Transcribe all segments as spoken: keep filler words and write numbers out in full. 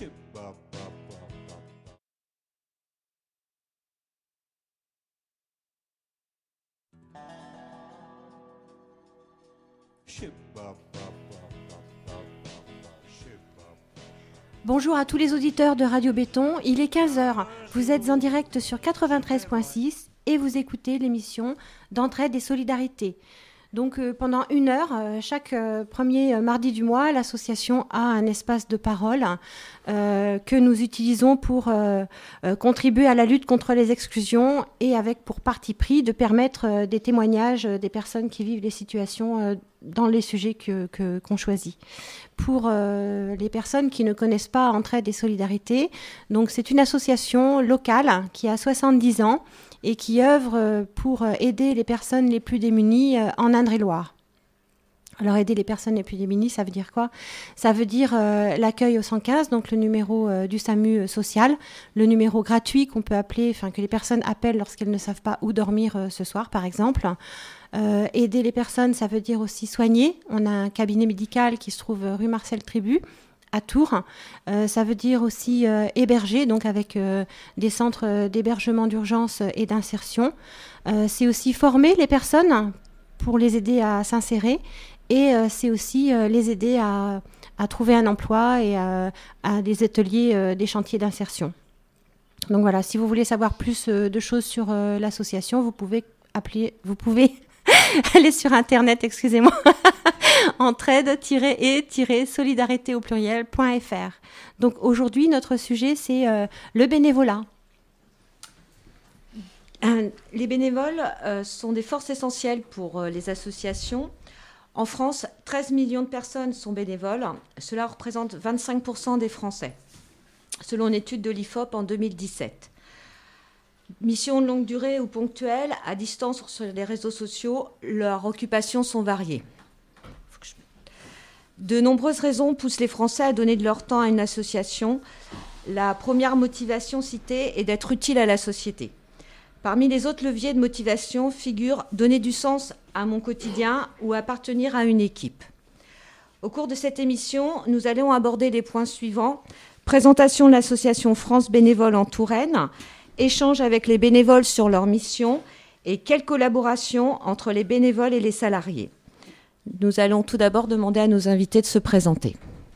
Bonjour à tous les auditeurs de Radio Béton, il est quinze heures, vous êtes en direct sur quatre-vingt-treize virgule six et vous écoutez l'émission d'Entraide et Solidarité. Donc euh, pendant une heure, euh, chaque euh, premier mardi du mois, l'association a un espace de parole euh, que nous utilisons pour euh, euh, contribuer à la lutte contre les exclusions et avec pour parti pris de permettre euh, des témoignages euh, des personnes qui vivent les situations euh, dans les sujets que, que, qu'on choisit. Pour euh, les personnes qui ne connaissent pas Entraide et Solidarité, donc c'est une association locale qui a soixante-dix ans et qui œuvre pour aider les personnes les plus démunies en Indre-et-Loire. Alors aider les personnes les plus démunies, ça veut dire quoi ? Ça veut dire euh, l'accueil au cent quinze, donc le numéro euh, du SAMU social, le numéro gratuit qu'on peut appeler, enfin que les personnes appellent lorsqu'elles ne savent pas où dormir euh, ce soir, par exemple. Euh, aider les personnes, ça veut dire aussi soigner. On a un cabinet médical qui se trouve rue Marcel Tribut, à Tours. Euh, ça veut dire aussi euh, héberger, donc avec euh, des centres d'hébergement d'urgence et d'insertion. Euh, c'est aussi former les personnes pour les aider à s'insérer et euh, c'est aussi euh, les aider à, à trouver un emploi et à, à des ateliers, euh, des chantiers d'insertion. Donc voilà, si vous voulez savoir plus euh, de choses sur euh, l'association, vous pouvez appeler, vous pouvez aller sur Internet, excusez-moi, entraide-et-solidarité au pluriel point f r. Donc aujourd'hui, notre sujet, c'est euh, le bénévolat. Euh, les bénévoles euh, sont des forces essentielles pour euh, les associations. En France, treize millions de personnes sont bénévoles. Cela représente vingt-cinq pour cent des Français, selon une étude de l'I F O P en deux mille dix-sept. Mission de longue durée ou ponctuelle, à distance sur les réseaux sociaux, leurs occupations sont variées. De nombreuses raisons poussent les Français à donner de leur temps à une association. La première motivation citée est d'être utile à la société. Parmi les autres leviers de motivation figurent donner du sens à mon quotidien ou appartenir à une équipe. Au cours de cette émission, nous allons aborder les points suivants. Présentation de l'association France Bénévole en Touraine, échange avec les bénévoles sur leur mission et quelle collaboration entre les bénévoles et les salariés. Nous allons tout d'abord demander à nos invités de se présenter.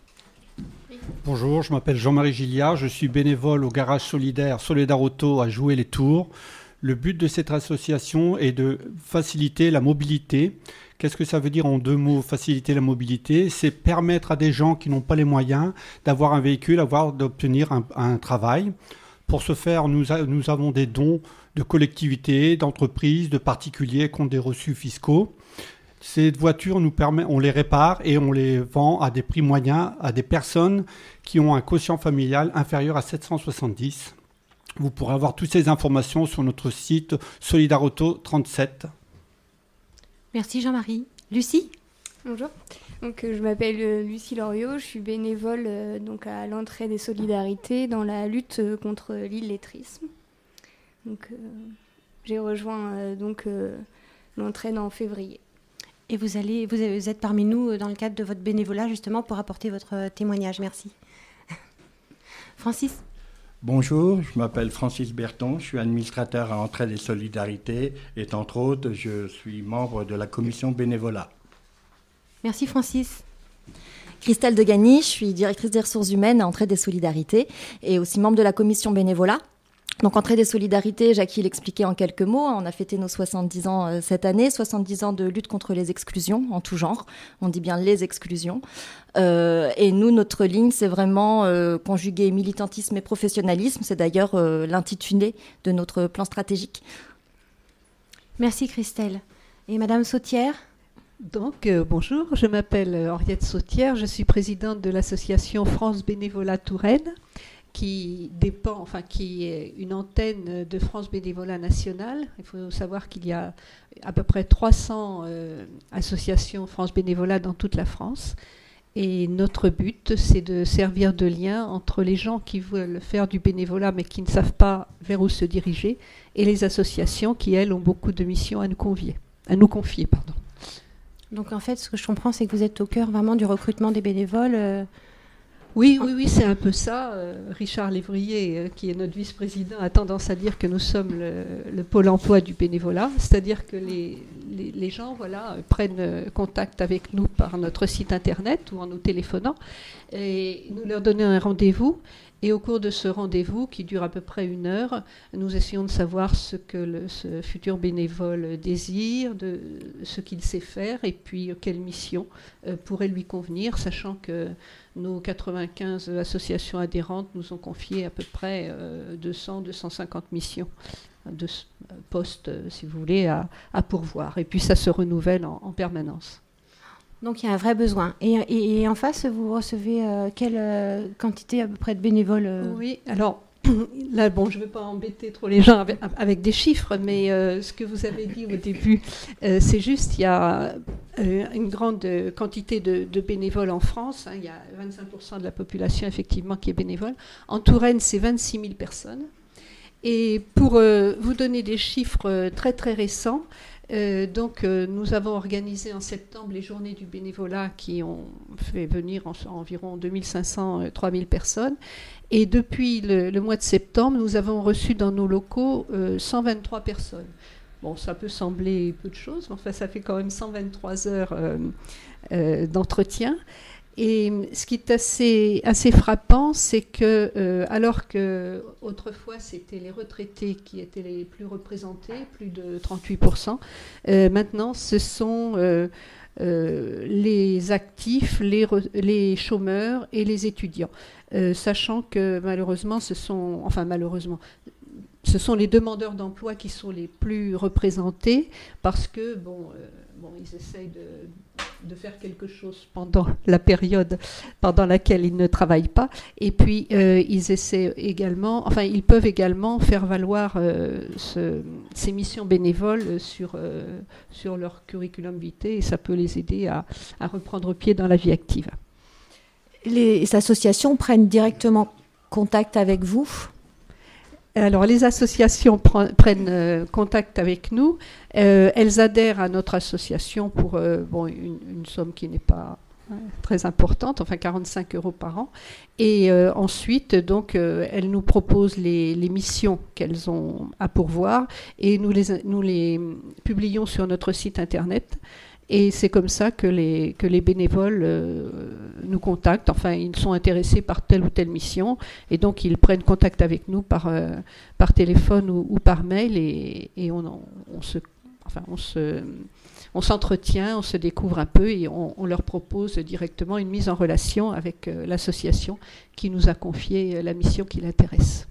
Bonjour, je m'appelle Jean-Marie Gilliard, je suis bénévole au garage solidaire Soledar Auto à Joué-les-Tours. Le but de cette association est de faciliter la mobilité. Qu'est-ce que ça veut dire en deux mots, faciliter la mobilité ? C'est permettre à des gens qui n'ont pas les moyens d'avoir un véhicule, d'avoir, d'obtenir un, un travail. Pour ce faire, nous, a, nous avons des dons de collectivités, d'entreprises, de particuliers contre des reçus fiscaux. Ces voitures, nous permet, on les répare et on les vend à des prix moyens à des personnes qui ont un quotient familial inférieur à sept cent soixante-dix. Vous pourrez avoir toutes ces informations sur notre site Soledar Auto trente-sept. Merci Jean-Marie. Lucie ? Bonjour. Donc, euh, je m'appelle euh, Lucie Loriot, je suis bénévole euh, donc à l'Entraide et Solidarité dans la lutte euh, contre l'illettrisme. Donc, euh, j'ai rejoint euh, donc, euh, l'Entraide en février. Et vous, allez, vous êtes parmi nous dans le cadre de votre bénévolat justement pour apporter votre témoignage. Merci. Francis ? Bonjour, je m'appelle Francis Berton, je suis administrateur à Entraide et Solidarité et entre autres, je suis membre de la commission bénévolat. Merci Francis. Christelle Degani, je suis directrice des ressources humaines à Entraide et Solidarité et aussi membre de la commission bénévolat. Donc Entraide et Solidarité, Jackie l'expliquait en quelques mots, on a fêté nos soixante-dix ans euh, cette année, soixante-dix ans de lutte contre les exclusions en tout genre, on dit bien les exclusions. Euh, et nous, notre ligne, c'est vraiment euh, conjuguer militantisme et professionnalisme, c'est d'ailleurs euh, l'intitulé de notre plan stratégique. Merci Christelle. Et Madame Sautière ? Donc, euh, bonjour, je m'appelle Henriette Sautière, je suis présidente de l'association France Bénévolat Touraine, qui dépend, enfin qui est une antenne de France Bénévolat National. Il faut savoir qu'il y a à peu près trois cents euh, associations France Bénévolat dans toute la France. Et notre but, c'est de servir de lien entre les gens qui veulent faire du bénévolat mais qui ne savent pas vers où se diriger et les associations qui, elles, ont beaucoup de missions à nous confier. À nous confier, pardon. Donc en fait, ce que je comprends, c'est que vous êtes au cœur vraiment du recrutement des bénévoles. Euh, Oui, oui, oui, c'est un peu ça. Euh, Richard Lévrier, euh, qui est notre vice-président, a tendance à dire que nous sommes le, le pôle emploi du bénévolat, c'est-à-dire que les, les, les gens voilà, prennent contact avec nous par notre site internet ou en nous téléphonant, et nous leur donnons un rendez-vous. Et au cours de ce rendez-vous, qui dure à peu près une heure, nous essayons de savoir ce que le, ce futur bénévole désire, de, ce qu'il sait faire, et puis quelle mission euh, pourrait lui convenir, sachant que nos quatre-vingt-quinze associations adhérentes nous ont confié à peu près euh, deux cents à deux cent cinquante missions de postes, si vous voulez, à, à pourvoir. Et puis ça se renouvelle en, en permanence. Donc il y a un vrai besoin. Et, et, et en face, vous recevez euh, quelle euh, quantité à peu près de bénévoles euh... Oui, alors là, bon, je ne veux pas embêter trop les gens avec, avec des chiffres, mais euh, ce que vous avez dit au début, euh, c'est juste, il y a euh, une grande quantité de, de bénévoles en France. Hein, il y a vingt-cinq pour cent de la population, effectivement, qui est bénévole. En Touraine, c'est vingt-six mille personnes. Et pour euh, vous donner des chiffres euh, très, très récents, Euh, donc, euh, nous avons organisé en septembre les journées du bénévolat qui ont fait venir en, environ deux mille cinq cents à trois mille personnes. Et depuis le, le mois de septembre, nous avons reçu dans nos locaux euh, cent vingt-trois personnes. Bon, ça peut sembler peu de choses, mais enfin, ça fait quand même cent vingt-trois heures euh, euh, d'entretien. Et ce qui est assez, assez frappant, c'est que, euh, alors que autrefois c'était les retraités qui étaient les plus représentés, plus de trente-huit pour cent, euh, maintenant ce sont euh, euh, les actifs, les, re, les chômeurs et les étudiants. Euh, sachant que malheureusement, ce sont, enfin malheureusement, ce sont les demandeurs d'emploi qui sont les plus représentés parce que, bon, euh, bon ils essayent de, de faire quelque chose pendant la période pendant laquelle ils ne travaillent pas. Et puis, euh, ils essaient également, enfin, ils peuvent également faire valoir euh, ce, ces missions bénévoles sur, euh, sur leur curriculum vitae et ça peut les aider à, à reprendre pied dans la vie active. Les associations prennent directement contact avec vous ? Alors, les associations pre- prennent euh, contact avec nous. Euh, elles adhèrent à notre association pour euh, bon, une, une somme qui n'est pas hein, très importante, enfin quarante-cinq euros par an. Et euh, ensuite, donc, euh, elles nous proposent les, les missions qu'elles ont à pourvoir et nous les, nous les publions sur notre site internet. Et c'est comme ça que les, que les bénévoles euh, nous contactent. Enfin, ils sont intéressés par telle ou telle mission. Et donc, ils prennent contact avec nous par, euh, par téléphone ou, ou par mail. Et, et on, on, se, enfin, on, se, on s'entretient, on se découvre un peu et on, on leur propose directement une mise en relation avec euh, l'association qui nous a confié la mission qui l'intéresse.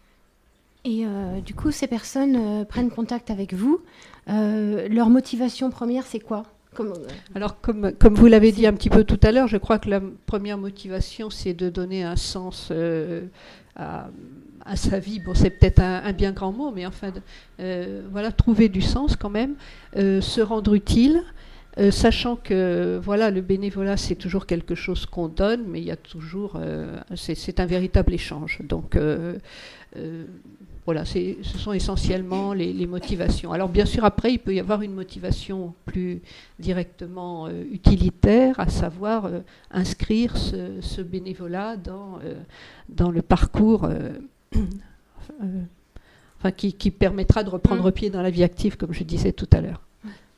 Et euh, du coup, ces personnes euh, prennent contact avec vous. Euh, leur motivation première, c'est quoi ? Comme, euh, Alors, comme, comme vous l'avez dit un petit peu tout à l'heure, je crois que la première motivation, c'est de donner un sens euh, à, à sa vie. Bon, c'est peut-être un, un bien grand mot, mais enfin, euh, voilà, trouver du sens quand même, euh, se rendre utile, euh, sachant que voilà, le bénévolat, c'est toujours quelque chose qu'on donne, mais il y a toujours, euh, c'est, c'est un véritable échange. Donc, euh, euh, voilà, c'est, ce sont essentiellement les, les motivations. Alors bien sûr, après, il peut y avoir une motivation plus directement euh, utilitaire, à savoir euh, inscrire ce, ce bénévolat dans, euh, dans le parcours euh, euh, enfin, qui, qui permettra de reprendre mmh. pied dans la vie active, comme je disais tout à l'heure.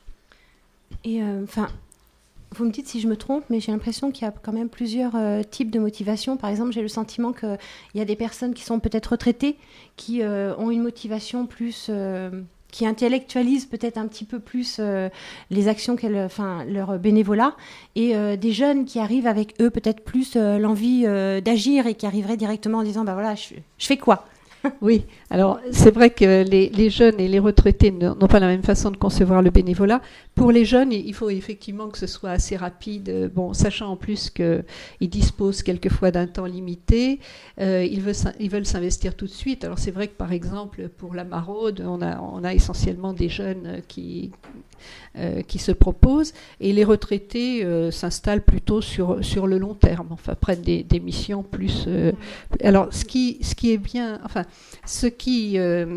Et enfin... Euh, Vous me dites si je me trompe, mais j'ai l'impression qu'il y a quand même plusieurs euh, types de motivation. Par exemple, j'ai le sentiment qu'il y a des personnes qui sont peut-être retraitées, qui euh, ont une motivation plus... Euh, qui intellectualisent peut-être un petit peu plus euh, les actions, qu'elles, enfin, leur bénévolat, et euh, des jeunes qui arrivent avec eux peut-être plus euh, l'envie euh, d'agir et qui arriveraient directement en disant, bah voilà, je, je fais quoi ? Oui, alors c'est vrai que les, les jeunes et les retraités n'ont pas la même façon de concevoir le bénévolat. Pour les jeunes, il faut effectivement que ce soit assez rapide, bon, sachant en plus qu'ils disposent quelquefois d'un temps limité, euh, ils, veulent, ils veulent s'investir tout de suite. Alors c'est vrai que par exemple pour la maraude, on a, on a essentiellement des jeunes qui... Euh, qui se proposent, et les retraités euh, s'installent plutôt sur, sur le long terme, enfin prennent des, des missions plus... Euh, alors ce qui, ce qui est bien, enfin ce qui... Euh,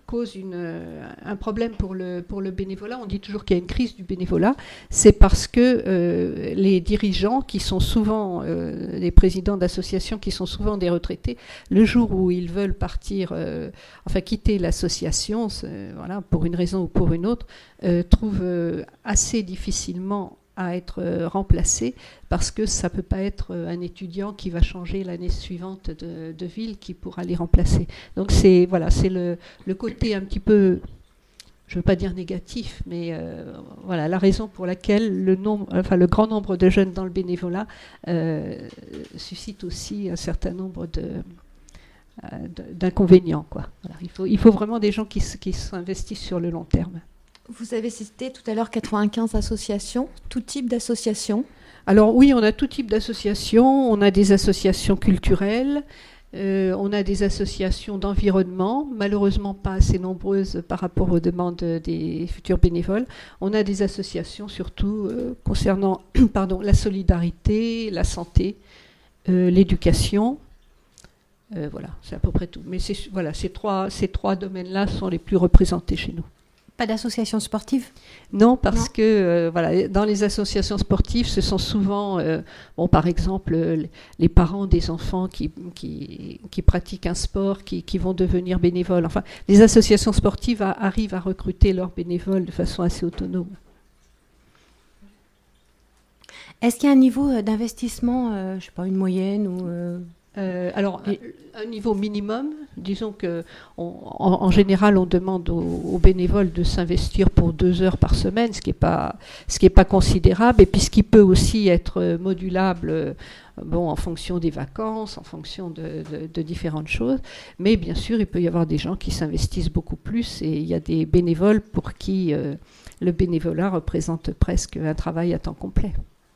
cause une, euh, un problème pour le, pour le bénévolat. On dit toujours qu'il y a une crise du bénévolat. C'est parce que euh, les dirigeants, qui sont souvent euh, les présidents d'associations, qui sont souvent des retraités, le jour où ils veulent partir, euh, enfin quitter l'association, voilà, pour une raison ou pour une autre, euh, trouvent euh, assez difficilement à être euh, remplacé, parce que ça ne peut pas être euh, un étudiant qui va changer l'année suivante de, de ville qui pourra les remplacer. Donc c'est voilà, c'est le, le côté un petit peu, je ne veux pas dire négatif, mais euh, voilà la raison pour laquelle le, nombre, enfin, le grand nombre de jeunes dans le bénévolat euh, suscite aussi un certain nombre de, euh, d'inconvénients, quoi. Voilà, il faut, il faut vraiment des gens qui, qui s'investissent sur le long terme. Vous avez cité tout à l'heure quatre-vingt-quinze associations, tout type d'associations. Alors oui, on a tout type d'associations. On a des associations culturelles, euh, on a des associations d'environnement, malheureusement pas assez nombreuses par rapport aux demandes des futurs bénévoles. On a des associations surtout euh, concernant pardon, la solidarité, la santé, euh, l'éducation. Euh, voilà, c'est à peu près tout. Mais c'est, voilà, ces trois, ces trois domaines-là sont les plus représentés chez nous. Pas d'association sportive ? Non, parce non. que euh, voilà, dans les associations sportives, ce sont souvent, euh, bon, par exemple, euh, les parents des enfants qui, qui, qui pratiquent un sport, qui, qui vont devenir bénévoles. Enfin, les associations sportives a, arrivent à recruter leurs bénévoles de façon assez autonome. Est-ce qu'il y a un niveau d'investissement, euh, je ne sais pas, une moyenne ou euh... Euh, alors, un, un niveau minimum, disons que on, en, en général, on demande aux, aux bénévoles de s'investir pour deux heures par semaine, ce qui n'est pas, ce qui est pas considérable, et puis ce qui peut aussi être modulable, bon, en fonction des vacances, en fonction de, de, de différentes choses. Mais bien sûr, il peut y avoir des gens qui s'investissent beaucoup plus, et il y a des bénévoles pour qui euh, le bénévolat représente presque un travail à temps complet.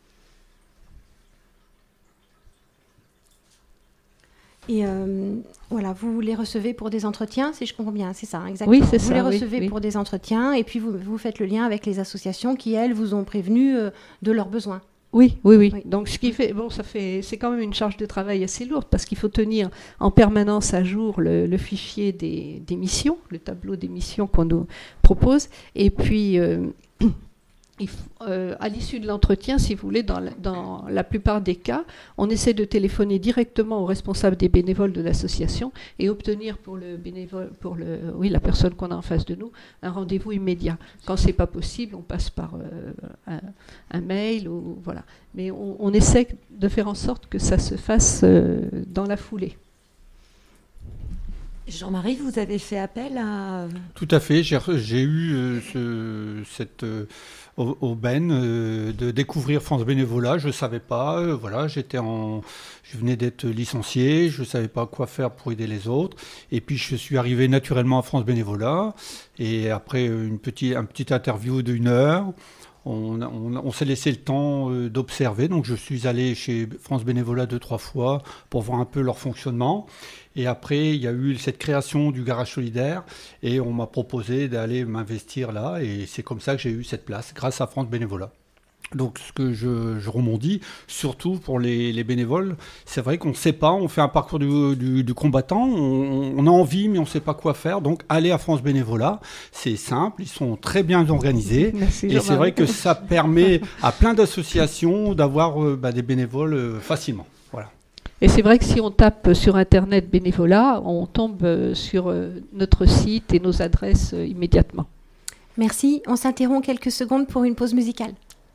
Et euh, voilà, vous les recevez pour des entretiens, si je comprends bien, c'est ça, exactement. Oui, c'est vous ça. Vous les recevez oui, pour oui. des entretiens, et puis vous, vous faites le lien avec les associations qui, elles, vous ont prévenu euh, de leurs besoins. Oui, oui, oui, oui. Donc, ce qui fait, bon, ça fait, c'est quand même une charge de travail assez lourde, parce qu'il faut tenir en permanence à jour le, le fichier des, des missions, le tableau des missions qu'on nous propose, et puis. Euh, Il faut, euh, à l'issue de l'entretien, si vous voulez, dans la, dans la plupart des cas, on essaie de téléphoner directement au responsable des bénévoles de l'association et obtenir pour le bénévole, pour le, oui, la personne qu'on a en face de nous, un rendez-vous immédiat. Quand c'est pas possible, on passe par euh, un, un mail ou voilà. Mais on, on essaie de faire en sorte que ça se fasse euh, dans la foulée. Jean-Marie, vous avez fait appel à... Tout à fait, j'ai, j'ai eu euh, ce, cette euh, aubaine euh, de découvrir France Bénévolat, je ne savais pas, euh, voilà, j'étais en, je venais d'être licencié, je ne savais pas quoi faire pour aider les autres, et puis je suis arrivé naturellement à France Bénévolat, et après une petite, un petite interview d'une heure, On, on, on s'est laissé le temps euh, d'observer, donc je suis allé chez France Bénévolat deux, trois fois pour voir un peu leur fonctionnement. Et après, il y a eu cette création du garage solidaire et on m'a proposé d'aller m'investir là. Et c'est comme ça que j'ai eu cette place, grâce à France Bénévolat. Donc ce que je, je rebondis, surtout pour les, les bénévoles, c'est vrai qu'on ne sait pas, on fait un parcours du, du, du combattant, on, on a envie mais on ne sait pas quoi faire, donc allez à France Bénévolat, c'est simple, ils sont très bien organisés. Merci, et c'est vrai que ça permet à plein d'associations d'avoir euh, bah, des bénévoles euh, facilement. Voilà. Et c'est vrai que si on tape sur Internet bénévolat, on tombe sur notre site et nos adresses immédiatement. Merci, on s'interrompt quelques secondes pour une pause musicale.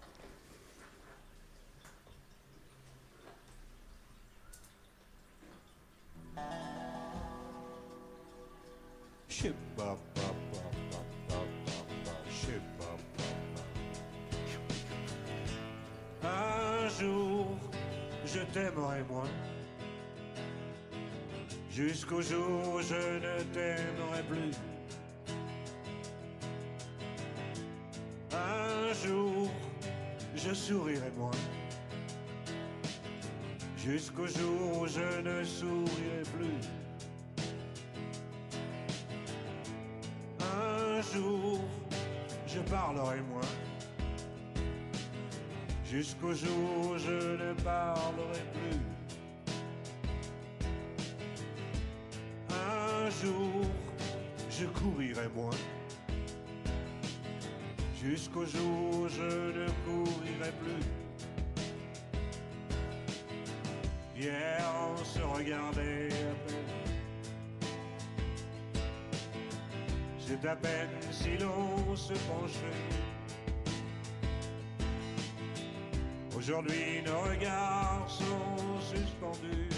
Un jour, je t'aimerai moins, jusqu'au jour où je ne t'aimerai plus. Un jour, je sourirai moins, jusqu'au jour où je ne sourirai plus. Un jour, je parlerai moins, jusqu'au jour où je ne parlerai plus. Un jour, je courirai moins. Jusqu'au jour où je ne courirai plus. Hier on se regardait à peine. C'est à peine si l'on se penchait. Aujourd'hui nos regards sont suspendus.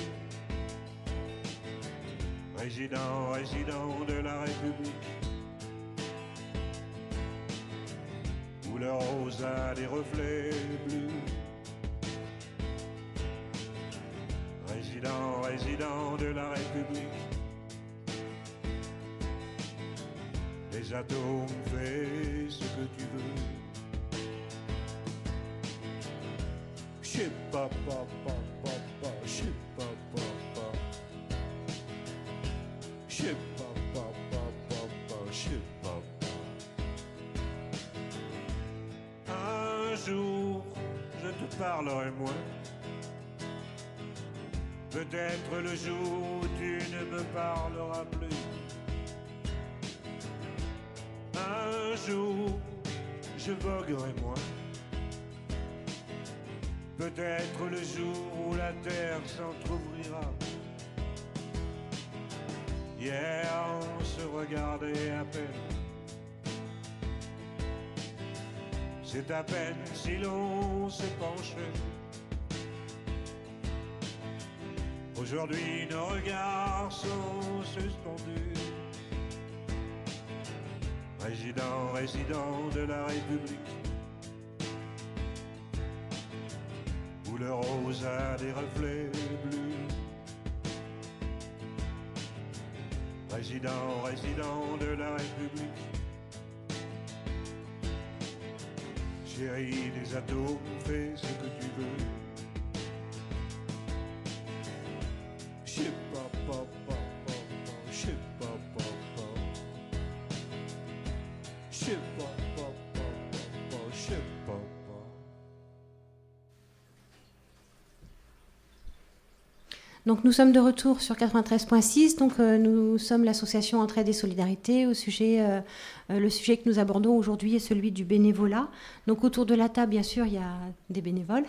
Résident, résident de la République, où le rose a des reflets bleus. Résident, résident de la République, les atomes fais ce que tu veux. Chip pa pa pa pa pa, chip pa pa pa. Chip pa pa pa pa pa, chip pa pa. Un jour, je te parlerai moins. Peut-être le jour où tu ne me parleras plus. Un jour, je voguerai moins. Peut-être le jour où la terre s'entr'ouvrira. Hier, on se regardait à peine. C'est à peine si l'on se penchait. Aujourd'hui, nos regards sont suspendus. Résident, résident de la République, où le rose a des reflets bleus. Résident, résident de la République, chérie des atomes, fais ce que tu veux. Chip pa pa pa pa pa, chip pa pa pa. Chip pa pa pa pa pa, chip pa pa. Donc nous sommes de retour sur quatre-vingt-treize virgule six. Donc euh, nous sommes l'association Entraide et Solidarité. Au sujet, euh, euh, le sujet que nous abordons aujourd'hui est celui du bénévolat. Donc autour de la table, bien sûr, il y a des bénévoles.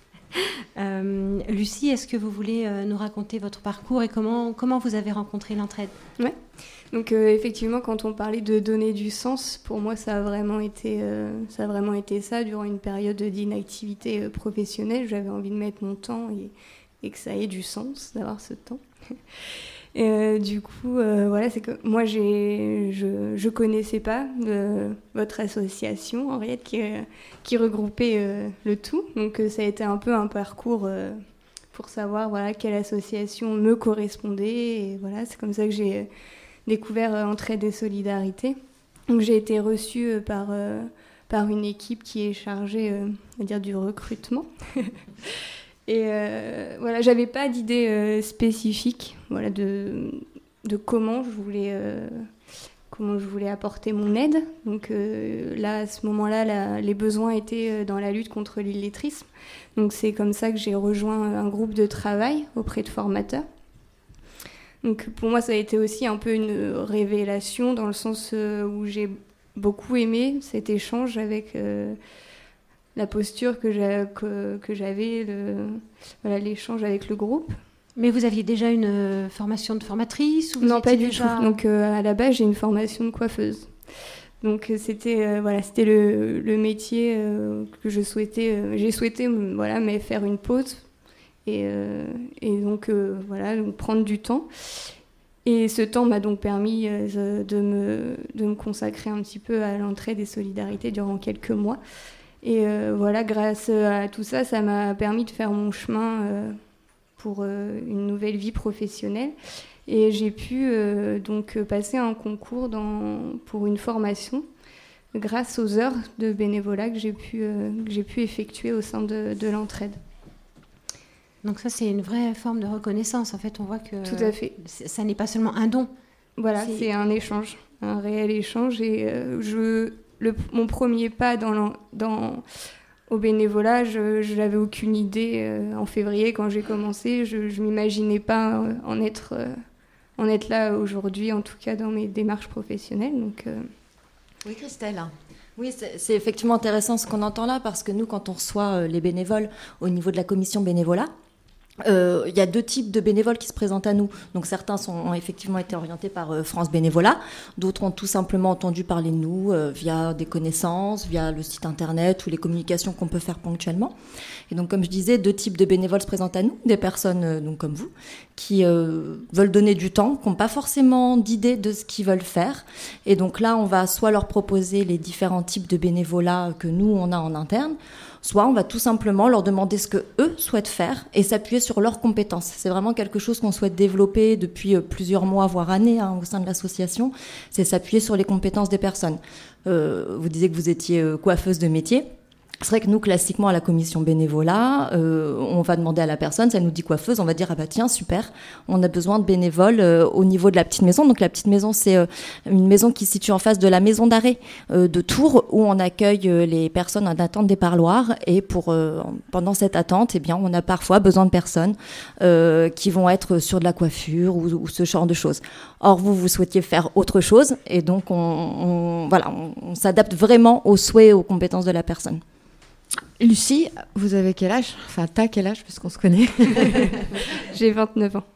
Euh, Lucie, est-ce que vous voulez euh, nous raconter votre parcours et comment, comment vous avez rencontré l'entraide ? Ouais. Donc euh, effectivement, quand on parlait de donner du sens, pour moi, ça a vraiment été, euh, ça a vraiment été ça. Durant une période d'inactivité euh, professionnelle, j'avais envie de mettre mon temps et, et que ça ait du sens d'avoir ce temps. Et, euh, du coup, euh, voilà, c'est que moi, j'ai, je je connaissais pas euh, votre association, Henriette, qui, euh, qui regroupait euh, le tout. Donc, euh, ça a été un peu un parcours euh, pour savoir voilà, quelle association me correspondait. Et voilà, c'est comme ça que j'ai découvert euh, Entraide et Solidarité. Donc, j'ai été reçue euh, par, euh, par une équipe qui est chargée, euh, on va dire, du recrutement. Et euh, voilà, j'avais pas d'idée euh, spécifique, voilà, de, de comment je voulais, euh, comment je voulais apporter mon aide. Donc euh, là, à ce moment-là, la, les besoins étaient dans la lutte contre l'illettrisme. Donc c'est comme ça que j'ai rejoint un groupe de travail auprès de formateurs. Donc pour moi, ça a été aussi un peu une révélation dans le sens où j'ai beaucoup aimé cet échange avec... Euh, la posture que, j'a, que, que j'avais, le, voilà, l'échange avec le groupe. Mais vous aviez déjà une euh, formation de formatrice ou vous Non, pas du déjà... tout. Donc euh, à la base, j'ai une formation de coiffeuse. Donc c'était, euh, voilà, c'était le, le métier euh, que je souhaitais. Euh, j'ai souhaité voilà, mais faire une pause et, euh, et donc, euh, voilà, donc prendre du temps. Et ce temps m'a donc permis euh, de, me, de me consacrer un petit peu à l'entraide et solidarité durant quelques mois. Et euh, voilà, grâce à tout ça, ça m'a permis de faire mon chemin euh, pour euh, une nouvelle vie professionnelle. Et j'ai pu euh, donc passer un concours dans, pour une formation grâce aux heures de bénévolat que j'ai pu, euh, que j'ai pu effectuer au sein de, de l'entraide. Donc ça, c'est une vraie forme de reconnaissance. En fait, on voit que tout à fait. Ça n'est pas seulement un don. Voilà, c'est, c'est un échange, un réel échange. Et euh, je... Le, mon premier pas dans, dans, au bénévolat, je n'avais aucune idée. Euh, en février, quand j'ai commencé, je ne m'imaginais pas en être, euh, en être là aujourd'hui, en tout cas dans mes démarches professionnelles. Donc, euh... Oui, Christelle. Oui, c'est, c'est effectivement intéressant ce qu'on entend là, parce que nous, quand on reçoit euh, les bénévoles au niveau de la commission bénévolat, il euh, y a deux types de bénévoles qui se présentent à nous. Donc certains sont, ont effectivement été orientés par euh, France Bénévolat, d'autres ont tout simplement entendu parler de nous euh, via des connaissances, via le site internet ou les communications qu'on peut faire ponctuellement. Et donc comme je disais, deux types de bénévoles se présentent à nous, des personnes euh, donc comme vous, qui euh, veulent donner du temps, qui n'ont pas forcément d'idée de ce qu'ils veulent faire. Et donc là, on va soit leur proposer les différents types de bénévolat que nous, on a en interne, soit on va tout simplement leur demander ce que eux souhaitent faire et s'appuyer sur leurs compétences. C'est vraiment quelque chose qu'on souhaite développer depuis plusieurs mois, voire années, hein, au sein de l'association. C'est s'appuyer sur les compétences des personnes. Euh, vous disiez que vous étiez coiffeuse de métier. C'est vrai que nous, classiquement, à la commission bénévolat, euh, on va demander à la personne, si elle nous dit coiffeuse, on va dire, ah bah tiens, super, on a besoin de bénévoles euh, au niveau de la petite maison. Donc la petite maison, c'est euh, une maison qui se situe en face de la maison d'arrêt euh, de Tours, où on accueille euh, les personnes en attente des parloirs. Et pour euh, pendant cette attente, eh bien, on a parfois besoin de personnes euh, qui vont être sur de la coiffure ou, ou ce genre de choses. Or, vous, vous souhaitiez faire autre chose, et donc on, on, voilà, on, on s'adapte vraiment aux souhaits et aux compétences de la personne. Lucie, vous avez quel âge ? Enfin, t'as quel âge, puisqu'on se connaît ? J'ai vingt-neuf ans.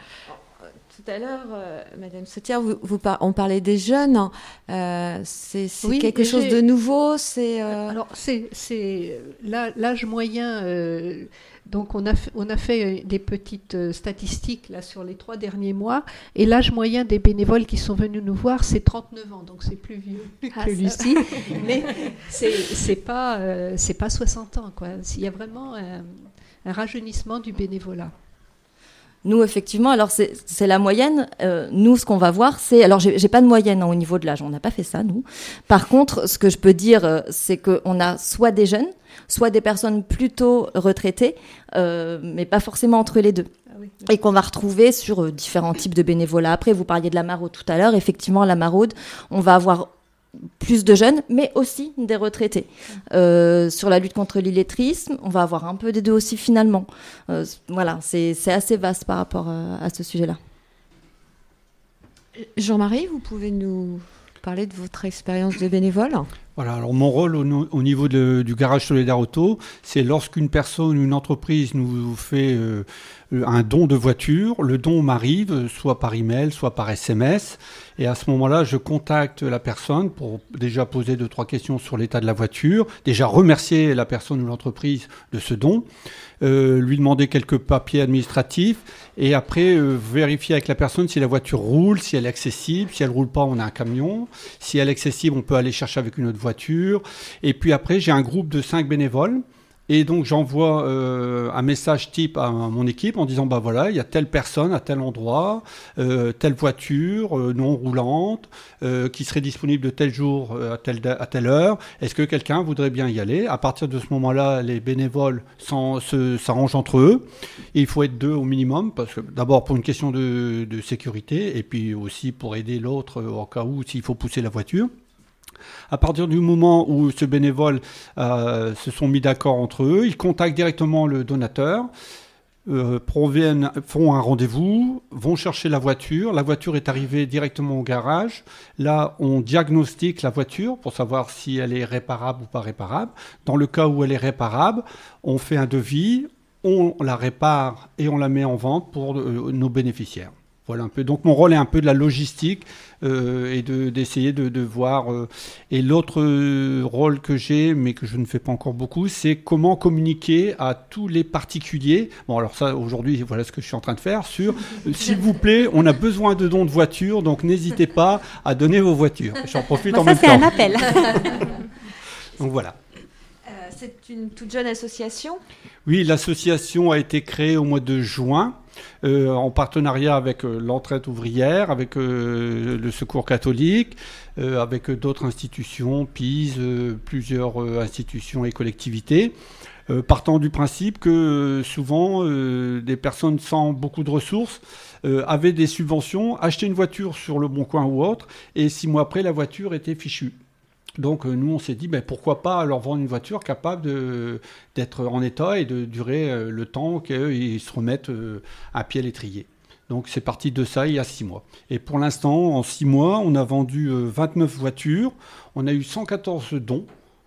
Tout à l'heure, euh, Madame Sautière, vous, vous par- on parlait des jeunes. Euh, c'est c'est Oui, quelque chose j'ai- de nouveau. C'est euh, Alors, c'est, c'est l'â- l'âge moyen. euh, donc, on a, f- on a fait des petites euh, statistiques là, sur les trois derniers mois. Et l'âge moyen des bénévoles qui sont venus nous voir, c'est trente-neuf ans. Donc, c'est plus vieux Ah, que ça Lucie. Mais c'est, c'est, pas, euh, c'est pas soixante ans, quoi. Il y a vraiment un, un rajeunissement du bénévolat. Nous, effectivement, alors c'est, c'est la moyenne. Euh, nous, ce qu'on va voir, c'est... Alors, j'ai, j'ai pas de moyenne hein, au niveau de l'âge. On n'a pas fait ça, nous. Par contre, ce que je peux dire, euh, c'est qu'on a soit des jeunes, soit des personnes plutôt retraitées, euh, mais pas forcément entre les deux. Ah oui. Et qu'on va retrouver sur euh, différents types de bénévolat. Après, vous parliez de la maraude tout à l'heure. Effectivement, la maraude, on va avoir plus de jeunes, mais aussi des retraités. Euh, sur la lutte contre l'illettrisme, on va avoir un peu des deux aussi finalement. Euh, voilà, c'est, c'est assez vaste par rapport à, à ce sujet-là. Jean-Marie, vous pouvez nous parler de votre expérience de bénévole ? Voilà, alors mon rôle au, no- au niveau de- du garage Solidaire Auto, c'est lorsqu'une personne, une entreprise nous fait euh, un don de voiture, le don m'arrive soit par email, soit par S M S, et à ce moment-là, je contacte la personne pour déjà poser deux, trois questions sur l'état de la voiture, déjà remercier la personne ou l'entreprise de ce don, euh, lui demander quelques papiers administratifs, et après euh, vérifier avec la personne si la voiture roule, si elle est accessible, si elle roule pas, on a un camion, si elle est accessible, on peut aller chercher avec une autre voiture. Et puis après, j'ai un groupe de cinq bénévoles. Et donc, j'envoie euh, un message type à mon équipe en disant, bah voilà, il y a telle personne à tel endroit, euh, telle voiture euh, non roulante, euh, qui serait disponible de tel jour euh, à, telle, à telle heure. Est-ce que quelqu'un voudrait bien y aller ? À partir de ce moment-là, les bénévoles s'en- se- s'arrangent entre eux. Et il faut être deux au minimum, parce que d'abord pour une question de, de sécurité, et puis aussi pour aider l'autre euh, au cas où s'il faut pousser la voiture. À partir du moment où ce bénévole euh, se sont mis d'accord entre eux, ils contactent directement le donateur, euh, proviennent, font un rendez-vous, vont chercher la voiture. La voiture est arrivée directement au garage. Là, on diagnostique la voiture pour savoir si elle est réparable ou pas réparable. Dans le cas où elle est réparable, on fait un devis, on la répare et on la met en vente pour euh, nos bénéficiaires. Voilà un peu. Donc mon rôle est un peu de la logistique euh, et de, d'essayer de, de voir. Euh, et l'autre euh, rôle que j'ai, mais que je ne fais pas encore beaucoup, c'est comment communiquer à tous les particuliers. Bon, alors ça, aujourd'hui, voilà ce que je suis en train de faire sur, euh, s'il vous plaît, on a besoin de dons de voitures, donc n'hésitez pas à donner vos voitures. J'en profite Bon, en ça, même c'est temps. un appel. Donc voilà. Euh, C'est une toute jeune association ? Oui, l'association a été créée au mois de juin. Euh, en partenariat avec euh, l'entraide ouvrière, avec euh, le Secours catholique, euh, avec euh, d'autres institutions, P I S, euh, plusieurs euh, institutions et collectivités, euh, partant du principe que euh, souvent euh, des personnes sans beaucoup de ressources euh, avaient des subventions, achetaient une voiture sur le Bon Coin ou autre, et six mois après, la voiture était fichue. Donc euh, nous, on s'est dit, ben, pourquoi pas leur vendre une voiture capable de, d'être en état et de durer euh, le temps qu'ils se remettent euh, à pied à l'étrier. Donc c'est parti de ça il y a six mois. Et pour l'instant, en six mois, on a vendu euh, vingt-neuf voitures, on a eu cent quatorze dons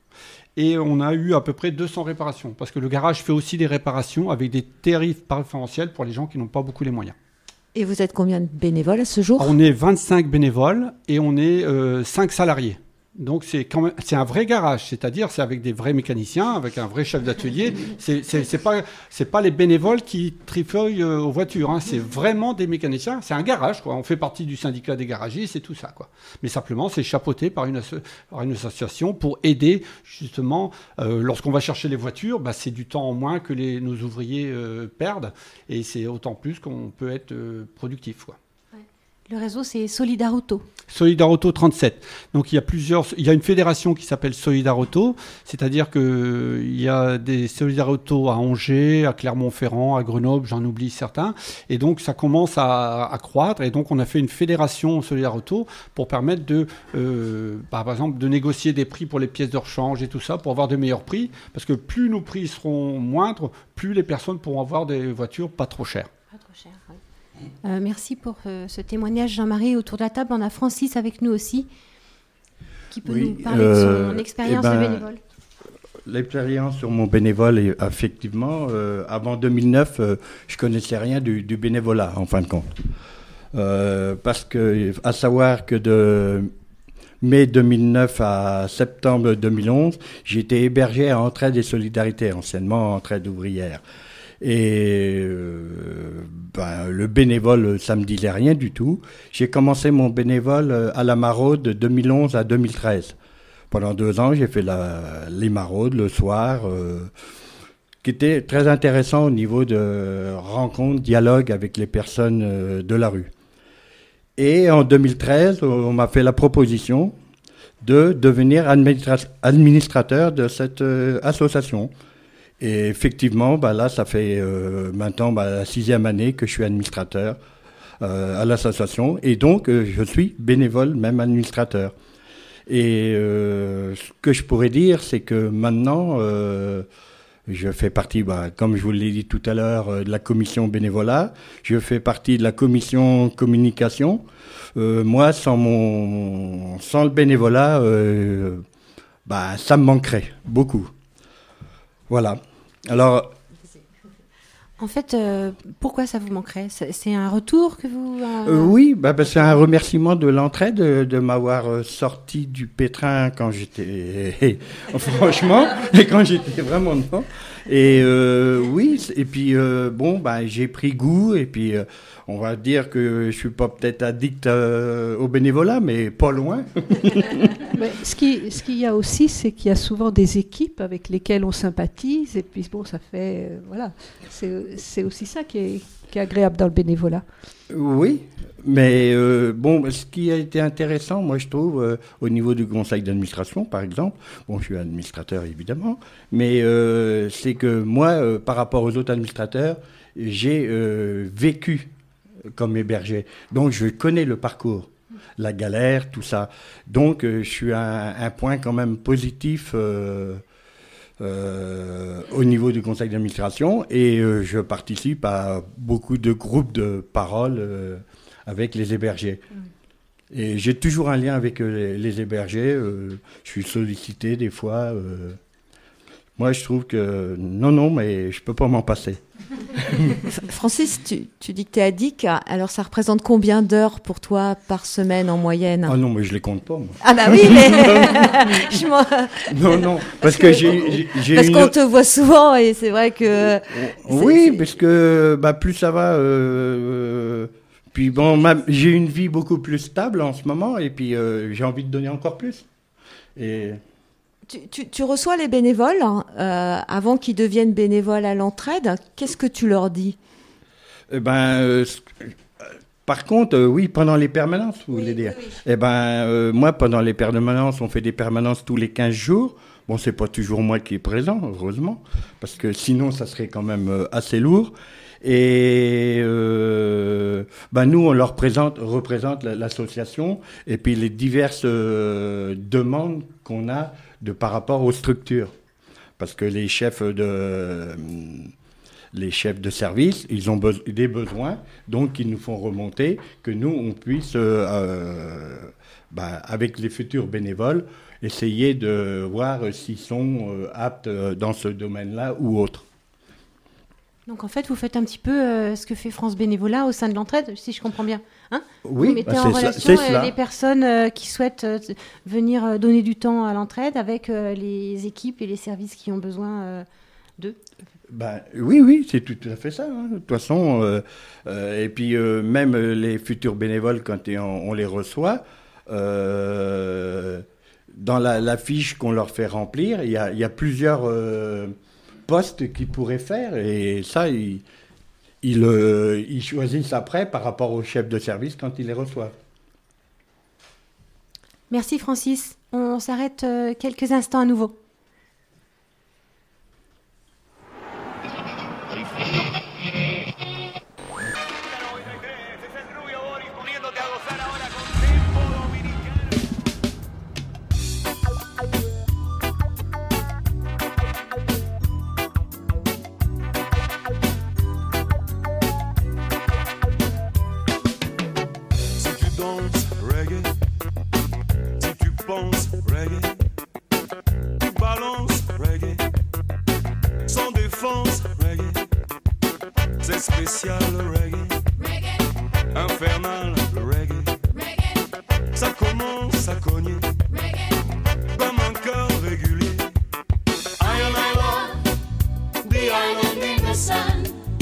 et on a eu à peu près deux cents réparations. Parce que le garage fait aussi des réparations avec des tarifs préférentiels pour les gens qui n'ont pas beaucoup les moyens. Et vous êtes combien de bénévoles à ce jour ? On est vingt-cinq bénévoles et on est euh, cinq salariés. Donc c'est quand même, c'est un vrai garage, c'est-à-dire c'est avec des vrais mécaniciens, avec un vrai chef d'atelier. C'est, c'est, c'est pas, c'est pas les bénévoles qui trifouillent euh, aux voitures, hein. C'est vraiment des mécaniciens. C'est un garage, quoi. On fait partie du syndicat des garagistes et tout ça, quoi. Mais simplement, c'est chapeauté par une, asso- par une association pour aider justement euh, lorsqu'on va chercher les voitures. Bah, c'est du temps en moins que les, nos ouvriers euh, perdent et c'est autant plus qu'on peut être euh, productif, quoi. Le réseau, c'est Solidar Auto. Solidar Auto trente-sept. Donc il y a plusieurs, il y a une fédération qui s'appelle Solidar Auto, c'est-à-dire que il y a des Solidar Auto à Angers, à Clermont-Ferrand, à Grenoble, j'en oublie certains, et donc ça commence à, à croître, et donc on a fait une fédération Solidar Auto pour permettre de, euh, bah, par exemple, de négocier des prix pour les pièces de rechange et tout ça, pour avoir de meilleurs prix, parce que plus nos prix seront moindres, plus les personnes pourront avoir des voitures pas trop chères. Pas trop cher, oui. Euh, merci pour euh, ce témoignage, Jean-Marie. Autour de la table, on a Francis avec nous aussi, qui peut Oui, nous parler euh, de son expérience eh ben, de bénévole. L'expérience sur mon bénévole, est, effectivement, euh, avant deux mille neuf, euh, je connaissais rien du, du bénévolat, en fin de compte. Euh, parce que, à savoir que de mai deux mille neuf à septembre deux mille onze, j'étais hébergé à Entraide et Solidarité, anciennement Entraide ouvrière. Et euh, ben, le bénévole, ça me disait rien du tout. J'ai commencé mon bénévole à la maraude de deux mille onze à deux mille treize. Pendant deux ans, j'ai fait la, les maraudes le soir, euh, qui était très intéressant au niveau de rencontres, dialogue avec les personnes euh, de la rue. Et en deux mille treize, on m'a fait la proposition de devenir administra- administrateur de cette euh, association. Et effectivement, bah là, ça fait euh, maintenant bah, la sixième année que je suis administrateur euh, à l'association. Et donc, euh, je suis bénévole, même administrateur. Et euh, ce que je pourrais dire, c'est que maintenant, euh, je fais partie, bah, comme je vous l'ai dit tout à l'heure, euh, de la commission bénévolat. Je fais partie de la commission communication. Euh, moi, sans, mon, sans le bénévolat, euh, bah, ça me manquerait beaucoup. Voilà. Alors, En fait, euh, pourquoi ça vous manquerait ? C'est c'est un retour que vous... euh, euh, oui, bah, bah, c'est un remerciement de l'entraide de, de m'avoir euh, sorti du pétrin quand j'étais... franchement, et quand j'étais vraiment dedans. Et euh, oui, et puis euh, bon, bah, j'ai pris goût, et puis euh, on va dire que je suis pas peut-être addict euh, au bénévolat, mais pas loin. Mais ce qui, ce qu'il y a aussi, c'est qu'il y a souvent des équipes avec lesquelles on sympathise, et puis bon, ça fait... euh, voilà, c'est, c'est aussi ça qui est, qui est agréable dans le bénévolat. Oui, mais euh, bon, ce qui a été intéressant, moi je trouve, euh, au niveau du conseil d'administration, par exemple, bon, je suis administrateur évidemment, mais euh, c'est que moi, euh, par rapport aux autres administrateurs, j'ai euh, vécu comme héberger, donc je connais le parcours, la galère, tout ça. Donc euh, je suis à un, un point quand même positif euh, Euh, au niveau du conseil d'administration, et euh, je participe à beaucoup de groupes de parole euh, avec les hébergers. Mmh. Et j'ai toujours un lien avec euh, les, les hébergers. Euh, je suis sollicité des fois. Euh, moi, je trouve que non, non, mais je peux pas m'en passer. Francis, tu, tu dis que tu es addict, alors ça représente combien d'heures pour toi par semaine en moyenne ? Ah non, mais je les compte pas, moi. Ah bah oui, mais... je m'en... Non, non, parce, parce que, que j'ai, j'ai, j'ai Parce une... qu'on te voit souvent, et c'est vrai que... Oui, c'est... parce que bah, plus ça va... Euh, puis bon, ma, j'ai une vie beaucoup plus stable en ce moment, et puis euh, j'ai envie de donner encore plus. Et... Tu, tu, tu reçois les bénévoles euh, avant qu'ils deviennent bénévoles à l'entraide. Qu'est-ce que tu leur dis ? Eh ben, euh, par contre, euh, oui, pendant les permanences, vous oui, voulez dire. Oui, oui. Eh ben, euh, moi, pendant les permanences, on fait des permanences tous les quinze jours. Bon, c'est pas toujours moi qui est présent, heureusement, parce que sinon, ça serait quand même euh, assez lourd. Et euh, ben nous, on leur présente, représente l'association et puis les diverses euh, demandes qu'on a de par rapport aux structures, parce que les chefs de les chefs de service, ils ont be- des besoins, donc ils nous font remonter, que nous, on puisse, euh, euh, bah, avec les futurs bénévoles, essayer de voir s'ils sont euh, aptes dans ce domaine-là ou autre. Donc en fait, vous faites un petit peu euh, ce que fait France Bénévolat au sein de l'entraide, si je comprends bien. Hein, oui, vous mettez bah, en c'est relation ça, c'est euh, cela. les personnes euh, qui souhaitent euh, venir euh, donner du temps à l'entraide avec euh, les équipes et les services qui ont besoin euh, d'eux. Ben, oui, oui, c'est tout à fait ça. Hein. De toute façon, euh, euh, et puis euh, même les futurs bénévoles, quand on, on les reçoit, euh, dans la, la fiche qu'on leur fait remplir, il y a, il y a plusieurs euh, postes qu'ils pourraient faire, et ça, ils, ils, euh, ils choisissent après par rapport au chef de service quand ils les reçoivent. Merci Francis. On s'arrête euh, quelques instants à nouveau. C'est spécial le reggae, reggae. Infernal le reggae, reggae. Ça commence à cogner, reggae. Comme un cœur régulier. I and I love the island in the sun.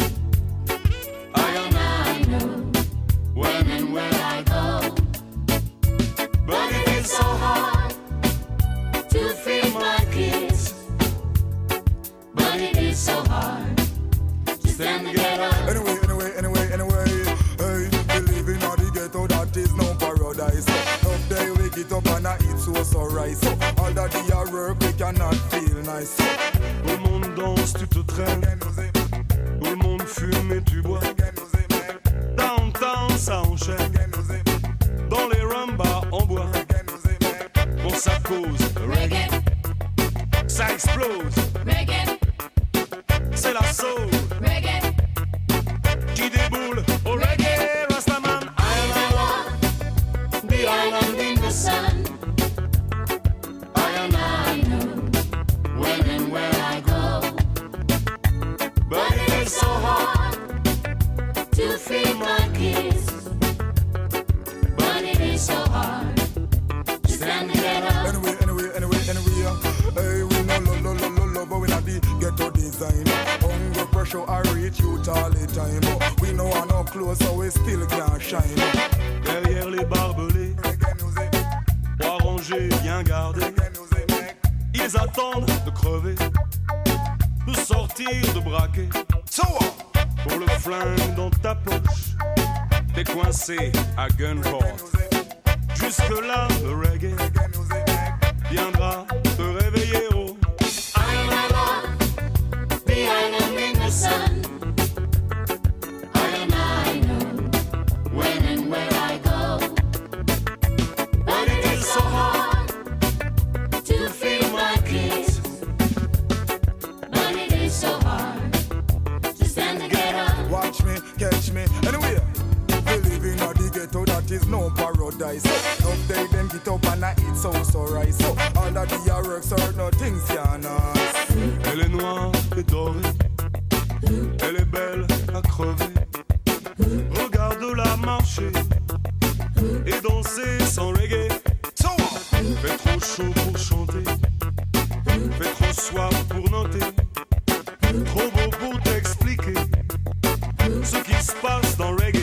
I and I know when and where I go. But it is so hard to feed my kids. But it is so hard. Anyway, anyway, anyway, anyway, hey, believing in the ghetto that is no paradise. Up there we get up and I eat so so rice. So all that the work we cannot feel nice. Tout le monde danse, tu te traînes. Tout le monde fume et tu bois. Downtown ça enchaîne. Dans les rumbas on boit. Pour sa cause, reggae. Ça explose. Reggae. C'est la soul. Reggae. Qui déboule au reggae, Rastaman. I and I love the island in the sun. I and I know when and where I go. But it is so hard to feed my kids. But it is so hard to stand and get up. Anyway, anyway, anyway, anyway, hey, we no love, love, love, love, but we not the ghetto design. Hunger pressure I reach you all the time. We know I no close, so we still can't shine. Derrière les barbelés, trois rangés bien gardés, ils attendent de crever, de sortir, de braquer. Pour le flingue dans ta poche, t'es coincé à Gunport. Jusque-là, le reggae viendra te réveiller au I and I love the island in the sun. I and I know when and where I go. But it is so hard to feed my kids. But it is so hard to stand and get up. Watch me, catch me, anyway. Believing in the ghetto that is no paradise. Up there them get up and I eat so so rice. So all that the works are no things can ask. Elle est noire et dorée, elle est belle à crever. Regarde-la marcher et danser sans reggae. Fait trop chaud pour chanter, fait trop soif pour noter, trop beau pour t'expliquer ce qui se passe dans le reggae.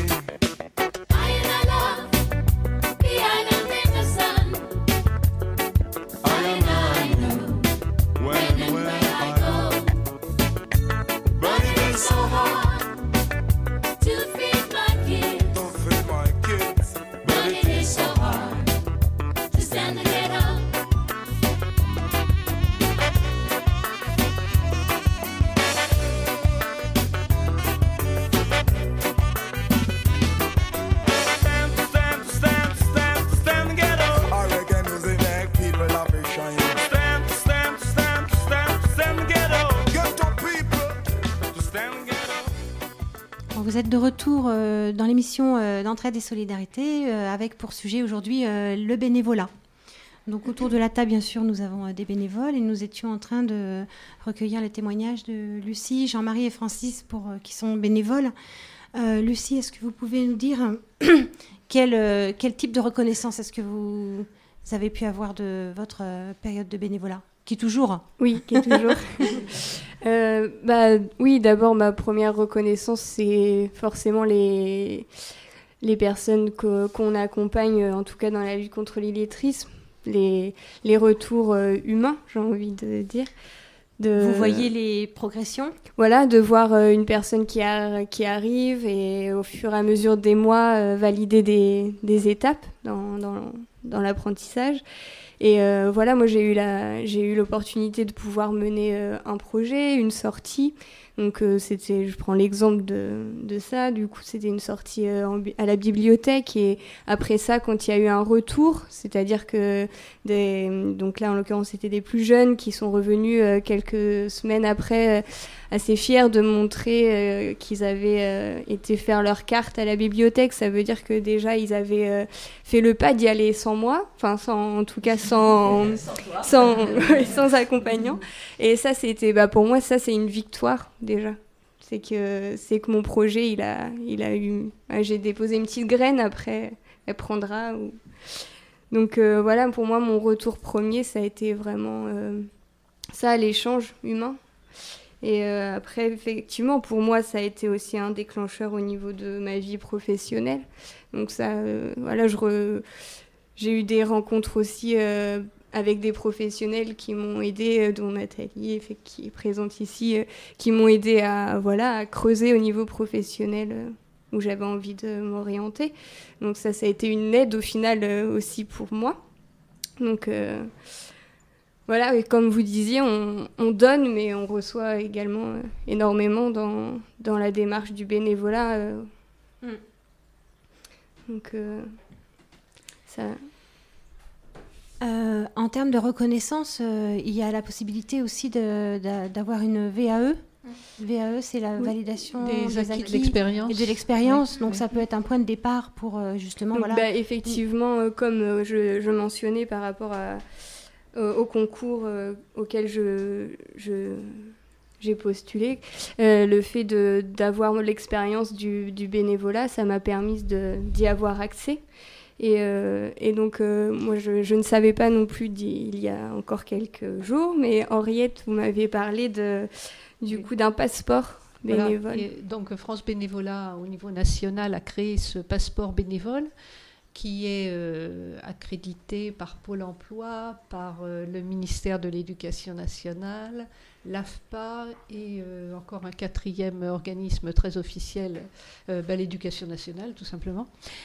vous êtes de retour euh, dans l'émission euh, d'Entraide et Solidarité euh, avec pour sujet aujourd'hui euh, le bénévolat. Donc autour de la table, bien sûr, nous avons euh, des bénévoles et nous étions en train de recueillir les témoignages de Lucie, Jean-Marie et Francis pour, euh, qui sont bénévoles. Euh, Lucie, est-ce que vous pouvez nous dire euh, quel, euh, quel type de reconnaissance est-ce que vous avez pu avoir de votre euh, période de bénévolat ? Qui est toujours. Oui, qui est toujours. euh, bah, oui, d'abord, ma première reconnaissance, c'est forcément les, les personnes que, qu'on accompagne, en tout cas dans la lutte contre l'illettrisme, les, les retours euh, humains, j'ai envie de dire. De, Vous voyez les progressions ? Voilà, de voir euh, une personne qui, a, qui arrive et au fur et à mesure des mois, euh, valider des, des étapes dans, dans, dans l'apprentissage. Et euh, voilà, moi j'ai eu, la, j'ai eu l'opportunité de pouvoir mener euh, un projet, une sortie. Donc euh, c'était, je prends l'exemple de, de ça, du coup c'était une sortie euh, en, à la bibliothèque et après ça quand il y a eu un retour, c'est-à-dire que des, donc là en l'occurrence c'était des plus jeunes qui sont revenus euh, quelques semaines après euh, assez fiers de montrer euh, qu'ils avaient euh, été faire leur carte à la bibliothèque. Ça veut dire que déjà ils avaient euh, fait le pas d'y aller sans moi, enfin sans, en tout cas sans sans, sans, sans accompagnant. Et ça c'était, bah pour moi ça c'est une victoire déjà. C'est que c'est que mon projet il a il a eu, bah, j'ai déposé une petite graine, après elle prendra. Ou... Donc euh, voilà, pour moi mon retour premier ça a été vraiment euh, ça, l'échange humain. Et euh, après, effectivement, pour moi, ça a été aussi un déclencheur au niveau de ma vie professionnelle. Donc ça, euh, voilà, je re... j'ai eu des rencontres aussi euh, avec des professionnels qui m'ont aidé, euh, dont Nathalie, qui est présente ici, euh, qui m'ont aidé à, voilà, à creuser au niveau professionnel euh, où j'avais envie de m'orienter. Donc ça, ça a été une aide au final euh, aussi pour moi. Donc... Euh, Voilà, et comme vous disiez, on, on donne, mais on reçoit également euh, énormément dans, dans la démarche du bénévolat. Euh. Mm. Donc, euh, ça... Euh, en termes de reconnaissance, euh, il y a la possibilité aussi de, de, d'avoir une V A E. Mm. V A E, c'est la oui. validation des, des acquis, acquis de l'expérience. et de l'expérience. Oui, donc, oui. ça peut être un point de départ pour euh, justement... Donc, voilà. bah, effectivement, euh, comme euh, je, je mentionnais par rapport à... Euh, au concours euh, auquel je, je, j'ai postulé, euh, le fait de, d'avoir l'expérience du, du bénévolat, ça m'a permis de, d'y avoir accès. Et, euh, et donc, euh, moi, je, je ne savais pas non plus il y a encore quelques jours, mais Henriette, vous m'avez parlé de, du coup d'un passeport bénévole. Voilà. Et donc, France Bénévolat, au niveau national, a créé ce passeport bénévole qui est euh, accrédité par Pôle emploi, par euh, le ministère de l'Éducation nationale, l'A F P A et euh, encore un quatrième organisme très officiel, euh, bah, l'Éducation nationale tout simplement.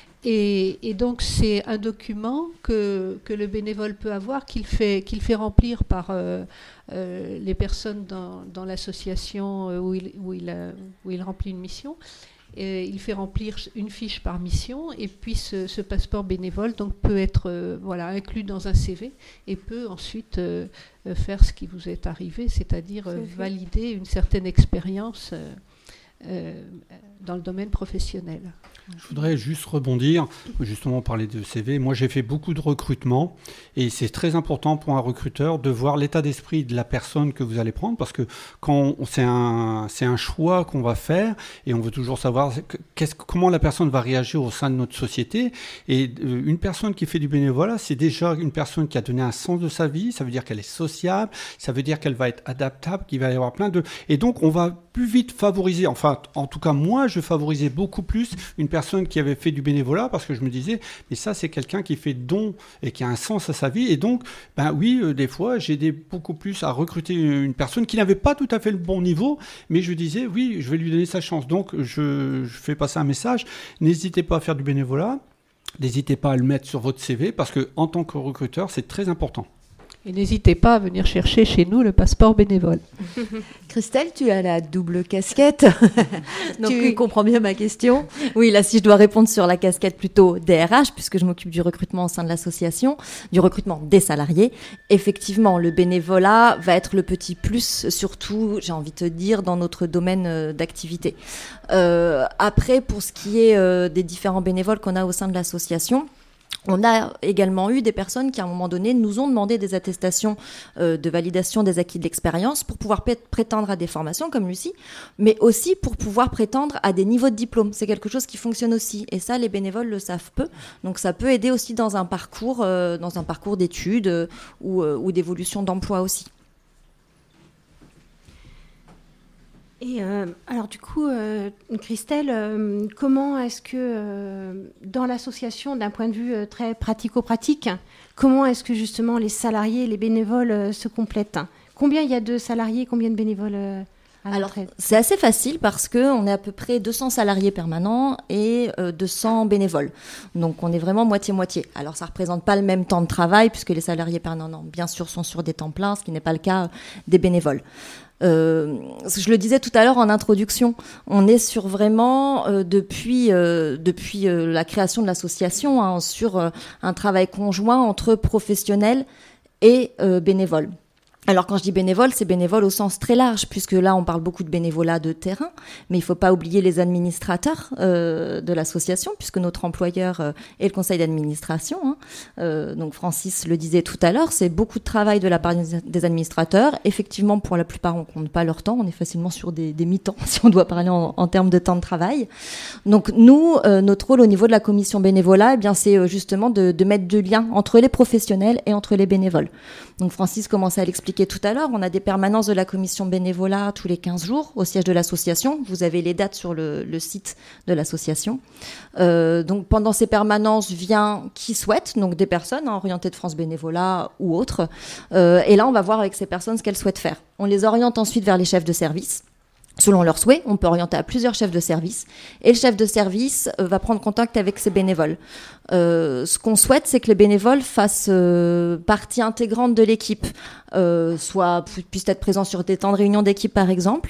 Et, et donc c'est un document que, que le bénévole peut avoir, qu'il fait, qu'il fait remplir par euh, euh, les personnes dans, dans l'association où il, où, il a, où il remplit une mission. Et il fait remplir une fiche par mission et puis ce, ce passeport bénévole donc, peut être euh, voilà, inclus dans un C V et peut ensuite euh, faire ce qui vous est arrivé, c'est-à-dire euh, valider une certaine expérience euh, euh, dans le domaine professionnel. Je voudrais juste rebondir, justement parler de C V. Moi, j'ai fait beaucoup de recrutement et c'est très important pour un recruteur de voir l'état d'esprit de la personne que vous allez prendre parce que quand on, c'est, un, c'est un choix qu'on va faire et on veut toujours savoir qu'est-ce, comment la personne va réagir au sein de notre société. Et euh, une personne qui fait du bénévolat, c'est déjà une personne qui a donné un sens de sa vie. Ça veut dire qu'elle est sociable, ça veut dire qu'elle va être adaptable, qu'il va y avoir plein de... Et donc, on va plus vite favoriser, enfin, en tout cas, moi, je favorisais beaucoup plus une personne qui avait fait du bénévolat parce que je me disais, mais ça, c'est quelqu'un qui fait don et qui a un sens à sa vie. Et donc, ben oui, euh, des fois, j'ai aidé beaucoup plus à recruter une personne qui n'avait pas tout à fait le bon niveau, mais je disais, oui, je vais lui donner sa chance. Donc, je, je fais passer un message. N'hésitez pas à faire du bénévolat. N'hésitez pas à le mettre sur votre C V parce qu'en tant que recruteur, c'est très important. Et n'hésitez pas à venir chercher chez nous le passeport bénévole. Christelle, tu as la double casquette. Donc, tu comprends bien ma question. Oui, là, si je dois répondre sur la casquette plutôt D R H, puisque je m'occupe du recrutement au sein de l'association, du recrutement des salariés, effectivement, le bénévolat va être le petit plus, surtout, j'ai envie de te dire, dans notre domaine d'activité. Euh, après, pour ce qui est euh, des différents bénévoles qu'on a au sein de l'association, on a également eu des personnes qui, à un moment donné, nous ont demandé des attestations euh, de validation des acquis de l'expérience pour pouvoir p- prétendre à des formations comme Lucie, mais aussi pour pouvoir prétendre à des niveaux de diplôme. C'est quelque chose qui fonctionne aussi. Et ça, les bénévoles le savent peu. Donc, ça peut aider aussi dans un parcours, euh, dans un parcours d'études euh, ou, euh, ou d'évolution d'emploi aussi. Et euh, alors du coup, euh, Christelle, euh, comment est-ce que euh, dans l'association, d'un point de vue euh, très pratico-pratique, comment est-ce que justement les salariés et les bénévoles euh, se complètent ? Combien il y a de salariés, combien de bénévoles euh, à Alors, l'entrée ? c'est assez facile parce qu'on est à peu près deux cents salariés permanents et euh, deux cents bénévoles. Donc, on est vraiment moitié-moitié. Alors, ça ne représente pas le même temps de travail puisque les salariés permanents, bien sûr, sont sur des temps pleins, ce qui n'est pas le cas des bénévoles. Euh, je le disais tout à l'heure en introduction, on est sur vraiment euh, depuis euh, depuis euh, la création de l'association hein, sur euh, un travail conjoint entre professionnels et euh, bénévoles. Alors quand je dis bénévole, c'est bénévole au sens très large, puisque là on parle beaucoup de bénévolat de terrain, mais il ne faut pas oublier les administrateurs euh, de l'association, puisque notre employeur euh, est le conseil d'administration. Hein. Euh, donc Francis le disait tout à l'heure, c'est beaucoup de travail de la part des administrateurs. Effectivement, pour la plupart, on ne compte pas leur temps, on est facilement sur des, des mi-temps, si on doit parler en, en termes de temps de travail. Donc nous, euh, notre rôle au niveau de la commission bénévolat, eh bien, c'est euh, justement de, de mettre du lien entre les professionnels et entre les bénévoles. Donc Francis commençait à l'expliquer tout à l'heure, on a des permanences de la commission bénévolat tous les quinze jours au siège de l'association. Vous avez les dates sur le, le site de l'association. Euh, donc pendant ces permanences vient qui souhaite, donc des personnes hein, orientées de France Bénévolat ou autres. Euh, et là, on va voir avec ces personnes ce qu'elles souhaitent faire. On les oriente ensuite vers les chefs de service. Selon leurs souhaits, on peut orienter à plusieurs chefs de service et le chef de service euh, va prendre contact avec ses bénévoles. Euh, ce qu'on souhaite, c'est que les bénévoles fassent euh, partie intégrante de l'équipe, euh, soit puissent être présents sur des temps de réunion d'équipe par exemple.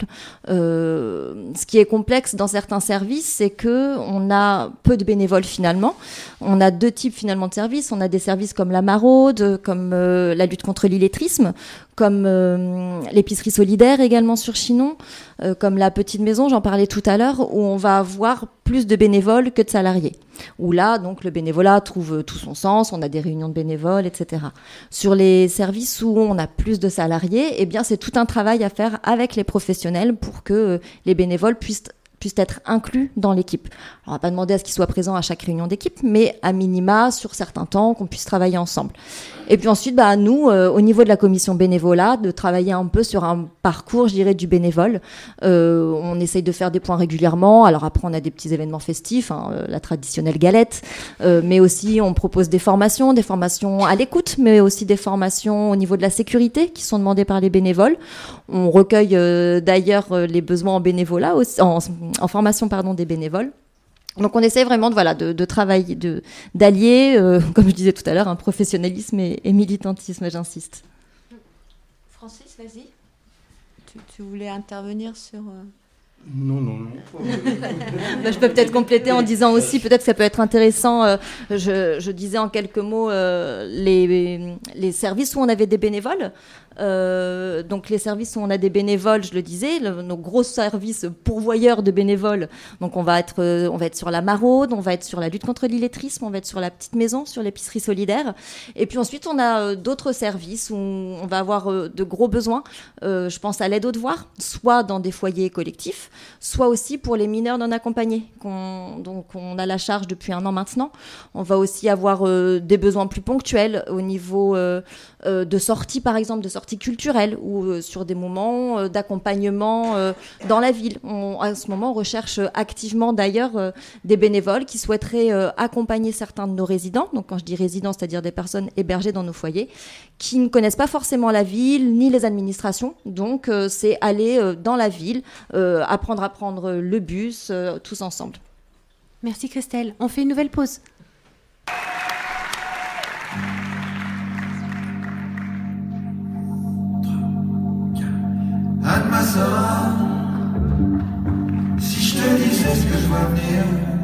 Euh, ce qui est complexe dans certains services, c'est que on a peu de bénévoles finalement. On a deux types finalement de services. On a des services comme la maraude, comme euh, la lutte contre l'illettrisme, comme euh, l'épicerie solidaire également sur Chinon, euh, comme la petite maison, j'en parlais tout à l'heure, où on va avoir plus de bénévoles que de salariés. Où là, donc, le bénévolat trouve tout son sens, on a des réunions de bénévoles, et cetera. Sur les services où on a plus de salariés, eh bien, c'est tout un travail à faire avec les professionnels pour que euh, les bénévoles puissent puissent être inclus dans l'équipe. Alors, on va pas demander à ce qu'ils soient présents à chaque réunion d'équipe, mais à minima, sur certains temps, qu'on puisse travailler ensemble. Et puis ensuite, bah, nous, euh, au niveau de la commission bénévolat, de travailler un peu sur un parcours, je dirais, du bénévole. Euh, on essaye de faire des points régulièrement. Alors après, on a des petits événements festifs, hein, euh, la traditionnelle galette, euh, mais aussi on propose des formations, des formations à l'écoute, mais aussi des formations au niveau de la sécurité qui sont demandées par les bénévoles. On recueille euh, d'ailleurs euh, les besoins en bénévolat, aussi, en, en formation pardon, des bénévoles. Donc on essaie vraiment de, voilà, de, de travailler, de, d'allier, euh, comme je disais tout à l'heure, un professionnalisme et, et militantisme, j'insiste. Francis, vas-y. Tu, tu voulais intervenir sur... Euh... Non, non, non. bah, je peux peut-être compléter en disant aussi, peut-être que ça peut être intéressant, euh, je, je disais en quelques mots euh, les, les services où on avait des bénévoles. Euh, donc les services où on a des bénévoles, je le disais, le, nos gros services pourvoyeurs de bénévoles. Donc on va être, euh, on va être sur la maraude, on va être sur la lutte contre l'illettrisme, on va être sur la petite maison, sur l'épicerie solidaire. Et puis ensuite on a euh, d'autres services où on va avoir euh, de gros besoins. Euh, je pense à l'aide aux devoirs, soit dans des foyers collectifs, soit aussi pour les mineurs non accompagnés, qu'on, donc on a la charge depuis un an maintenant. On va aussi avoir euh, des besoins plus ponctuels au niveau euh, euh, de sortie, par exemple, de sortie culturelle ou euh, sur des moments euh, d'accompagnement euh, dans la ville. On, à ce moment, on recherche activement d'ailleurs euh, des bénévoles qui souhaiteraient euh, accompagner certains de nos résidents. Donc quand je dis résidents, c'est-à-dire des personnes hébergées dans nos foyers, qui ne connaissent pas forcément la ville ni les administrations. Donc euh, c'est aller euh, dans la ville, euh, apprendre à prendre le bus, euh, tous ensemble. Merci Christelle. On fait une nouvelle pause. sœur, si je te disais ce que je vois venir,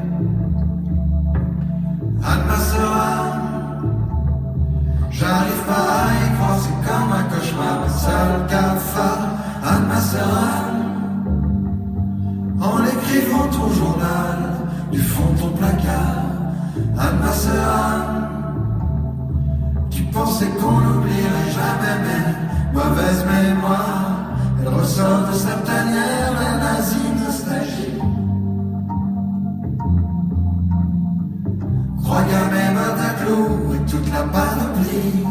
Anne ma sœur, j'arrive pas à y croire, c'est comme un cauchemar, un seul cafard. Anne ma sœur, en écrivant ton journal du fond de ton placard, Anne ma sœur, tu pensais qu'on n'oublierait jamais, mais mauvaise mémoire, elle ressort de sa tanière, la nazie nostalgie. Croix gamin, bottes à clous et toute la panoplie.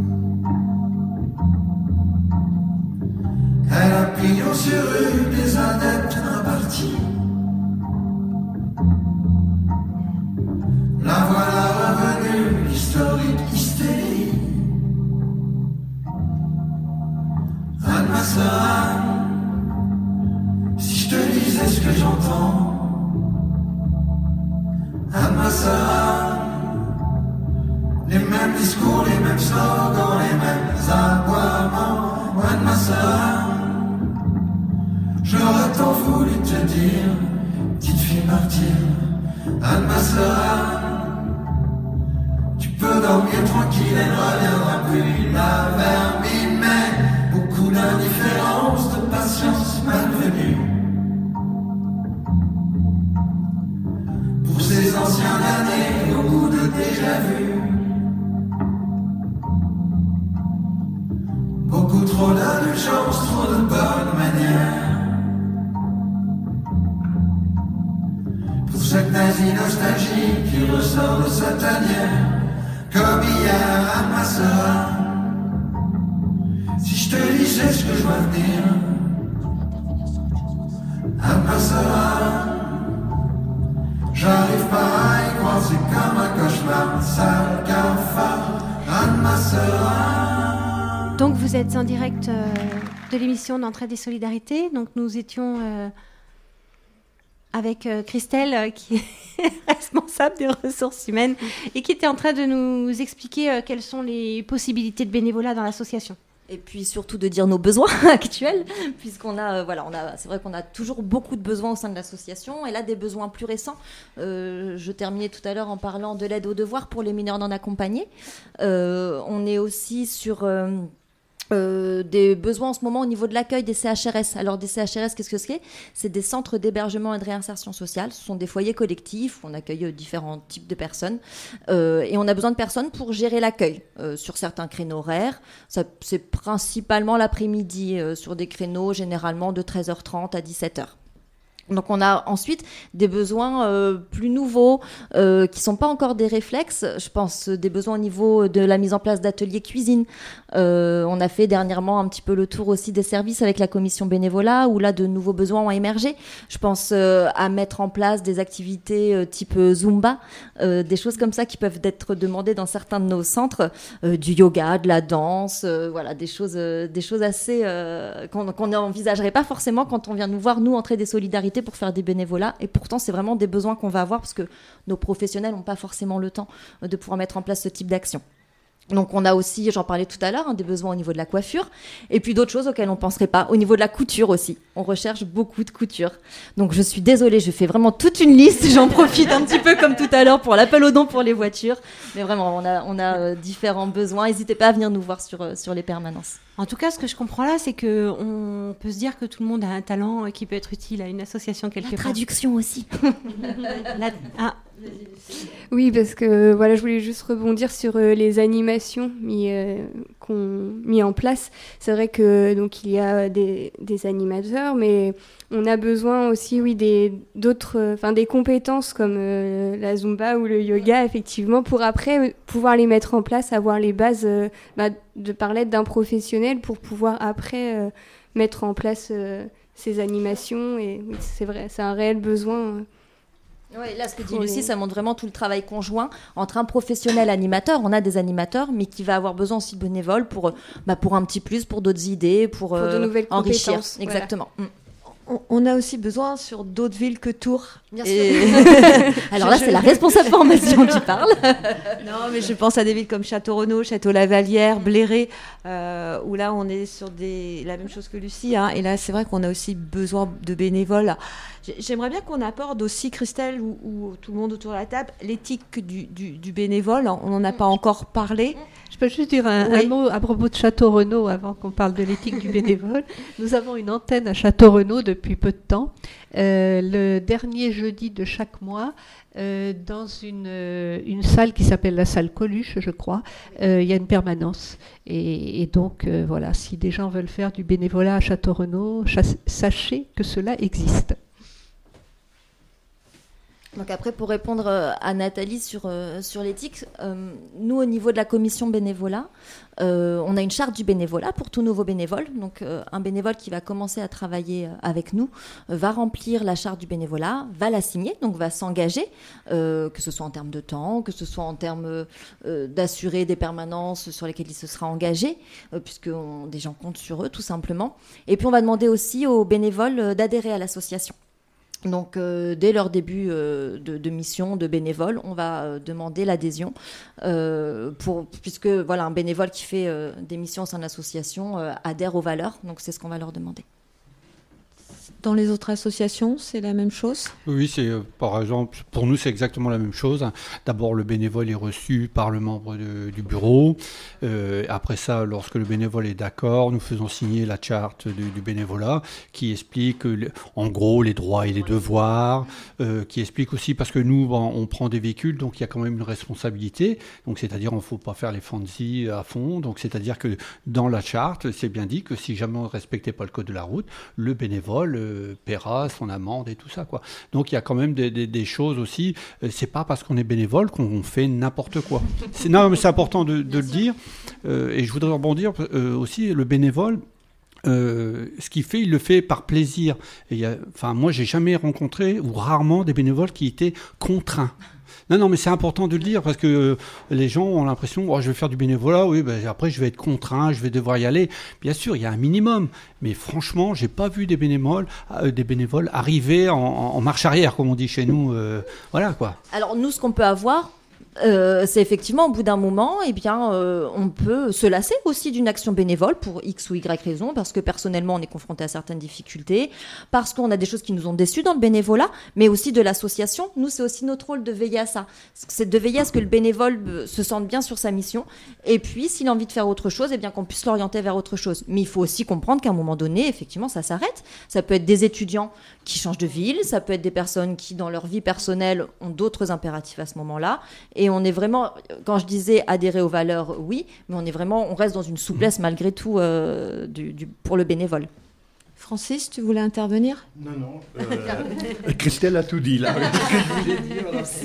Elle a pignon sur rue des adeptes impartis. La voilà revenue, l'historique hystérie. Anne ma sœur, si je te disais ce que j'entends, Anne ma sœur, les mêmes discours, les mêmes slogans, les mêmes aboiements. Anne ma sœur, j'aurais tant voulu te dire, petite fille martyre. Anne ma sœur, tu peux dormir tranquille, elle ne reviendra plus, la vermine, mais beaucoup d'indifférence, de patience malvenue. Pour ces anciennes années, au goût de déjà-vu, beaucoup trop d'indulgence, trop de bonnes manières. Pour cette nazie nostalgie qui ressort de sa tanière, comme hier à ma sœur, si je te disais ce que je vois venir, à ma sœur, j'arrive pas à y croire, c'est comme un cauchemar, un sale cafard, à ma sœur. Donc vous êtes en direct euh, de l'émission d'Entraide et Solidarité. Donc nous étions euh, avec euh, Christelle euh, qui est responsable des ressources humaines et qui était en train de nous expliquer euh, quelles sont les possibilités de bénévolat dans l'association. Et puis surtout de dire nos besoins actuels, puisqu'on a, euh, voilà, on a, c'est vrai qu'on a toujours beaucoup de besoins au sein de l'association, et là des besoins plus récents. Euh, je terminais tout à l'heure en parlant de l'aide aux devoirs pour les mineurs non accompagnés. Euh, on est aussi sur euh, Euh, des besoins en ce moment au niveau de l'accueil des C H R S. Alors des C H R S, qu'est-ce que c'est ? C'est des centres d'hébergement et de réinsertion sociale. Ce sont des foyers collectifs où on accueille différents types de personnes euh, et on a besoin de personnes pour gérer l'accueil euh, sur certains créneaux horaires. Ça, c'est principalement l'après-midi euh, sur des créneaux généralement de treize heures trente à dix-sept heures. Donc on a ensuite des besoins euh, plus nouveaux euh, qui sont pas encore des réflexes. Je pense euh, des besoins au niveau de la mise en place d'ateliers cuisine. Euh, on a fait dernièrement un petit peu le tour aussi des services avec la commission bénévolat où là de nouveaux besoins ont émergé. Je pense euh, à mettre en place des activités euh, type Zumba, euh, des choses comme ça qui peuvent être demandées dans certains de nos centres, euh, du yoga, de la danse, euh, voilà des choses, euh, des choses assez euh, qu'on, qu'on n'envisagerait pas forcément quand on vient nous voir nous Entraide et Solidarité pour faire des bénévolats, et pourtant c'est vraiment des besoins qu'on va avoir parce que nos professionnels n'ont pas forcément le temps de pouvoir mettre en place ce type d'action. Donc on a aussi, j'en parlais tout à l'heure, hein, des besoins au niveau de la coiffure, et puis d'autres choses auxquelles on ne penserait pas, au niveau de la couture aussi. On recherche beaucoup de couture. Donc je suis désolée, je fais vraiment toute une liste, j'en profite un petit peu comme tout à l'heure pour l'appel aux dons pour les voitures, mais vraiment on a, on a euh, différents besoins. N'hésitez pas à venir nous voir sur, euh, sur les permanences. En tout cas, ce que je comprends là, c'est qu'on peut se dire que tout le monde a un talent qui peut être utile à une association quelque la part. Traduction aussi. la... Ah. Oui, parce que voilà, je voulais juste rebondir sur euh, les animations mis, euh, qu'on mis en place. C'est vrai que donc il y a des, des animateurs, mais on a besoin aussi, oui, des d'autres, enfin euh, des compétences comme euh, la Zumba ou le yoga, effectivement, pour après euh, pouvoir les mettre en place, avoir les bases euh, bah, de par l'aide d'un professionnel pour pouvoir après euh, mettre en place euh, ces animations. Et oui, c'est vrai, c'est un réel besoin. Euh, Oui, là, ce que dit Lucie, ça montre vraiment tout le travail conjoint entre un professionnel animateur. On a des animateurs, mais qui va avoir besoin aussi de bénévoles pour, bah, pour un petit plus, pour d'autres idées, pour, pour de euh, nouvelles enrichir. Compétences. Exactement. Voilà. On, on a aussi besoin sur d'autres villes que Tours Bien et... sûr. Alors là, je... c'est la responsable formation qui parle. Non, mais je pense à des villes comme Château-Renaud, Château-Lavallière, Bléré, euh, où là, on est sur des... la même chose que Lucie. Hein, et là, c'est vrai qu'on a aussi besoin de bénévoles. J'aimerais bien qu'on apporte aussi, Christelle, ou, ou tout le monde autour de la table, l'éthique du, du, du bénévole. On n'en a pas encore parlé. Je peux juste dire un, oui. un mot à propos de Château-Renaud avant qu'on parle de l'éthique du bénévole. Nous avons une antenne à Château-Renaud depuis peu de temps. Euh, le dernier jeudi de chaque mois, euh, dans une, euh, une salle qui s'appelle la salle Coluche, je crois, euh, il y a une permanence. Et, et donc, euh, voilà, si des gens veulent faire du bénévolat à Château-Renaud, chasse, sachez que cela existe. Donc après, pour répondre à Nathalie sur, euh, sur l'éthique, euh, nous, au niveau de la commission bénévolat, euh, on a une charte du bénévolat pour tout nouveau bénévole. Donc euh, un bénévole qui va commencer à travailler avec nous euh, va remplir la charte du bénévolat, va la signer, donc va s'engager, euh, que ce soit en termes de temps, que ce soit en termes euh, d'assurer des permanences sur lesquelles il se sera engagé, euh, puisque on, des gens comptent sur eux, tout simplement. Et puis on va demander aussi aux bénévoles d'adhérer à l'association. Donc, euh, dès leur début euh, de, de mission, de bénévole, on va euh, demander l'adhésion, euh, pour, puisque voilà, un bénévole qui fait euh, des missions au sein de l'association euh, adhère aux valeurs, donc c'est ce qu'on va leur demander. Dans les autres associations, c'est la même chose ? Oui, c'est, euh, par exemple, pour nous, c'est exactement la même chose. D'abord, le bénévole est reçu par le membre de, du bureau. Euh, après ça, lorsque le bénévole est d'accord, nous faisons signer la charte du, du bénévolat qui explique, euh, en gros, les droits et les devoirs, euh, qui explique aussi, parce que nous, bon, on prend des véhicules, donc il y a quand même une responsabilité. Donc, c'est-à-dire, il ne faut pas faire les fancy à fond. Donc, c'est-à-dire que dans la charte, c'est bien dit que si jamais on ne respectait pas le code de la route, le bénévole euh, paiera son amende et tout ça, quoi. Donc il y a quand même des, des, des choses aussi. Euh, c'est pas parce qu'on est bénévole qu'on fait n'importe quoi. C'est, non, mais c'est important de, de le dire. Euh, et je voudrais rebondir euh, aussi, le bénévole, euh, ce qu'il fait, il le fait par plaisir. Et y a, enfin, moi, j'ai jamais rencontré ou rarement des bénévoles qui étaient contraints. Non, non, mais c'est important de le dire parce que euh, les gens ont l'impression, oh, je vais faire du bénévolat, oui, ben, après je vais être contraint, je vais devoir y aller. Bien sûr, il y a un minimum, mais franchement, j'ai pas vu des bénévoles, euh, des bénévoles arriver en, en marche arrière, comme on dit chez nous. Euh, voilà, quoi. Alors, nous, ce qu'on peut avoir, Euh, c'est effectivement, au bout d'un moment, eh bien, euh, on peut se lasser aussi d'une action bénévole pour X ou Y raison, parce que personnellement, on est confronté à certaines difficultés, parce qu'on a des choses qui nous ont déçus dans le bénévolat, mais aussi de l'association. Nous, c'est aussi notre rôle de veiller à ça. C'est de veiller à ce que le bénévole se sente bien sur sa mission, et puis, s'il a envie de faire autre chose, eh bien, qu'on puisse l'orienter vers autre chose. Mais il faut aussi comprendre qu'à un moment donné, effectivement, ça s'arrête. Ça peut être des étudiants qui changent de ville, ça peut être des personnes qui, dans leur vie personnelle, ont d'autres impératifs à ce moment-là. Et on est vraiment, quand je disais adhérer aux valeurs, oui, mais on est vraiment, on reste dans une souplesse malgré tout euh, du, du, pour le bénévole. Francis, tu voulais intervenir ? Non, non. Euh, Christelle a tout dit là. Ce que je voulais dire.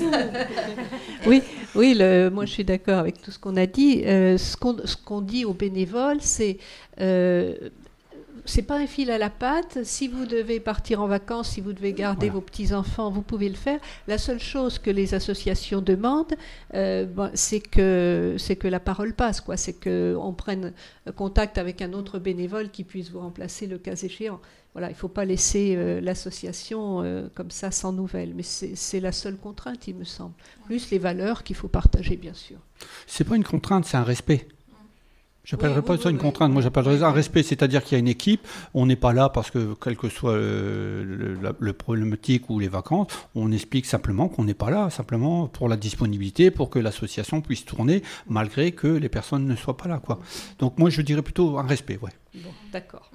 Oui, oui. Le, moi, je suis d'accord avec tout ce qu'on a dit. Euh, ce, qu'on, ce qu'on dit aux bénévoles, c'est euh, c'est pas un fil à la patte. Si vous devez partir en vacances, si vous devez garder voilà. vos petits-enfants, vous pouvez le faire. La seule chose que les associations demandent, euh, bon, c'est, que, c'est que la parole passe, quoi. C'est qu'on prenne contact avec un autre bénévole qui puisse vous remplacer le cas échéant. Voilà, il ne faut pas laisser euh, l'association euh, comme ça sans nouvelles. Mais c'est, c'est la seule contrainte, il me semble. Plus les valeurs qu'il faut partager, bien sûr. Ce n'est pas une contrainte, c'est un respect. Je n'appellerais oui, pas oui, ça une oui, contrainte, oui. moi j'appellerais ça un respect, c'est-à-dire qu'il y a une équipe, on n'est pas là parce que, quel que soit le, le, le problématique ou les vacances, on explique simplement qu'on n'est pas là, simplement pour la disponibilité, pour que l'association puisse tourner, malgré que les personnes ne soient pas là, quoi. Donc moi je dirais plutôt un respect, ouais. Bon, d'accord.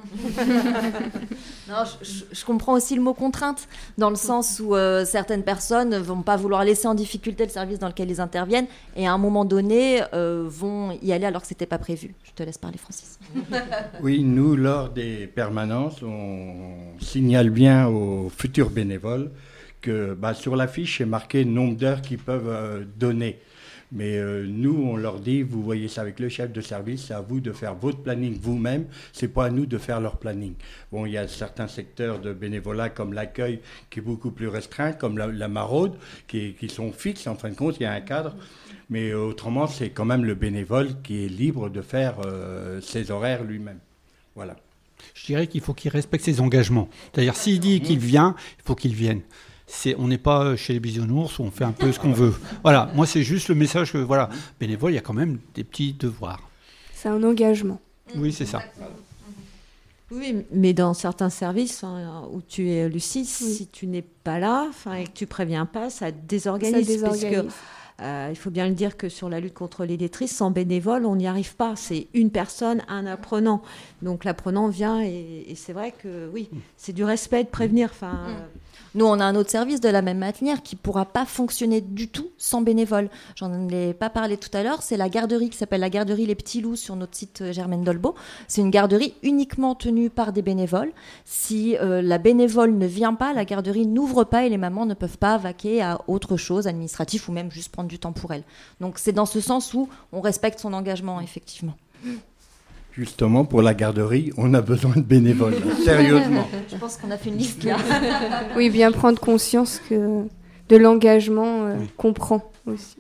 Non, je, je, je comprends aussi le mot contrainte, dans le sens où euh, certaines personnes ne vont pas vouloir laisser en difficulté le service dans lequel ils interviennent, et à un moment donné, euh, vont y aller alors que ce n'était pas prévu. Je te laisse parler, Francis. Oui, nous, lors des permanences, on signale bien aux futurs bénévoles que bah, sur la fiche, c'est marqué le nombre d'heures qu'ils peuvent euh, donner. Mais euh, nous, on leur dit, vous voyez ça avec le chef de service, c'est à vous de faire votre planning vous-même, c'est pas à nous de faire leur planning. Bon, il y a certains secteurs de bénévolat comme l'accueil qui est beaucoup plus restreint, comme la, la maraude, qui, qui sont fixes, en fin de compte, il y a un cadre. Mais euh, autrement, c'est quand même le bénévole qui est libre de faire euh, ses horaires lui-même. Voilà. Je dirais qu'il faut qu'il respecte ses engagements. C'est-à-dire, s'il dit qu'il vient, il faut qu'il vienne. c'est, on n'est pas chez les bisounours où on fait un peu ce qu'on veut. Voilà, moi c'est juste le message que, voilà, bénévole, il y a quand même des petits devoirs. C'est un engagement. Oui, c'est ça. Oui, mais dans certains services hein, où tu es, Lucie, oui. si tu n'es pas là et que tu préviens pas, ça désorganise. Ça désorganise. Parce que, euh, il faut bien le dire que sur la lutte contre l'illettrisme, sans bénévole, on n'y arrive pas. C'est une personne, un apprenant. Donc l'apprenant vient et, et c'est vrai que oui, c'est du respect de prévenir. Enfin. Mmh. Nous, on a un autre service de la même manière qui ne pourra pas fonctionner du tout sans bénévoles. J'en ai pas parlé tout à l'heure. C'est la garderie qui s'appelle la garderie Les Petits Loups sur notre site Germaine Dolbeau. C'est une garderie uniquement tenue par des bénévoles. Si euh, la bénévole ne vient pas, la garderie n'ouvre pas et les mamans ne peuvent pas vaquer à autre chose, administratif ou même juste prendre du temps pour elles. Donc c'est dans ce sens où on respecte son engagement, effectivement. Justement, pour la garderie, on a besoin de bénévoles, sérieusement. Je pense qu'on a fait une liste là. Oui, bien prendre conscience que de l'engagement euh, oui. qu'on prend aussi.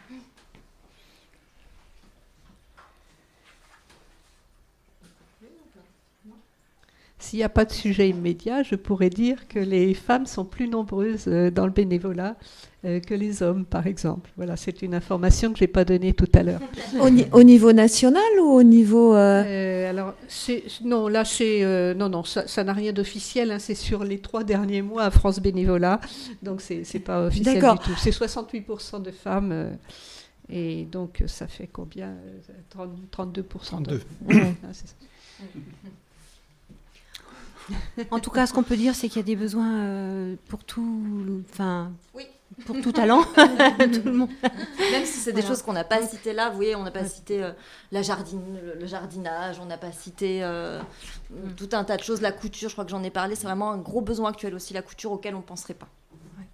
S'il n'y a pas de sujet immédiat, je pourrais dire que les femmes sont plus nombreuses dans le bénévolat que les hommes, par exemple. Voilà, c'est une information que je n'ai pas donnée tout à l'heure. Au, ni- au niveau national ou au niveau... Euh... Euh, alors, c'est, non, là, c'est, euh, non, non, ça, ça n'a rien d'officiel. Hein, c'est sur les trois derniers mois à France Bénévolat. Donc, ce n'est pas officiel D'accord. du tout. C'est soixante-huit pour cent de femmes. Euh, et donc, ça fait combien trente, trente-deux pour cent trente-deux. De... Ouais, c'est ça. En tout cas, ce qu'on peut dire, c'est qu'il y a des besoins euh, pour tout, enfin, oui. pour tout talent, tout le monde. Même si c'est des voilà. choses qu'on n'a pas citées là, vous voyez, on n'a pas cité euh, la jardine, le, le jardinage, on n'a pas cité euh, mm. tout un tas de choses, la couture, je crois que j'en ai parlé, c'est vraiment un gros besoin actuel aussi, la couture auquel on ne penserait pas. Ouais.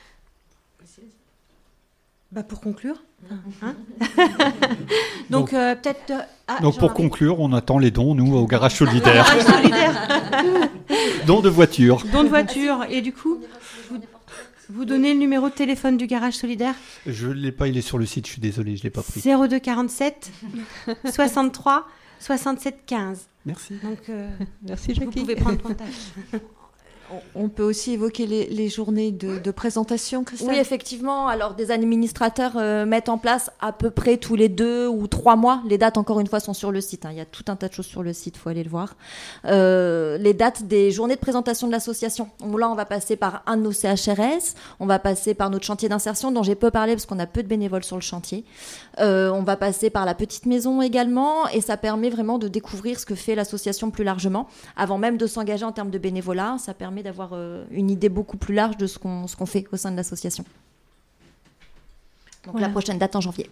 Bah pour conclure. Hein donc, donc euh, peut-être. Euh, ah, donc pour conclure, on attend les dons, nous, au garage solidaire. Dons de voiture. Dons de voiture. Et du coup, vous, vous donnez le numéro de téléphone du garage solidaire ? Je ne l'ai pas, il est sur le site, je suis désolée, je ne l'ai pas pris. zéro deux quarante-sept soixante-trois soixante-sept quinze. Merci. Donc, euh, merci Jackie. Vous pouvez prendre contact. On peut aussi évoquer les, les journées de, de présentation, Christelle ? Oui, effectivement. Alors, des administrateurs euh, mettent en place à peu près tous les deux ou trois mois. Les dates, encore une fois, sont sur le site. Hein. Il y a tout un tas de choses sur le site, il faut aller le voir. Euh, les dates des journées de présentation de l'association. Donc là, on va passer par un de nos C H R S. On va passer par notre chantier d'insertion, dont j'ai peu parlé parce qu'on a peu de bénévoles sur le chantier. Euh, on va passer par la petite maison également. Et ça permet vraiment de découvrir ce que fait l'association plus largement. Avant même de s'engager en termes de bénévolat, ça permet d'avoir euh, une idée beaucoup plus large de ce qu'on, ce qu'on fait au sein de l'association. Donc voilà. La prochaine date en janvier.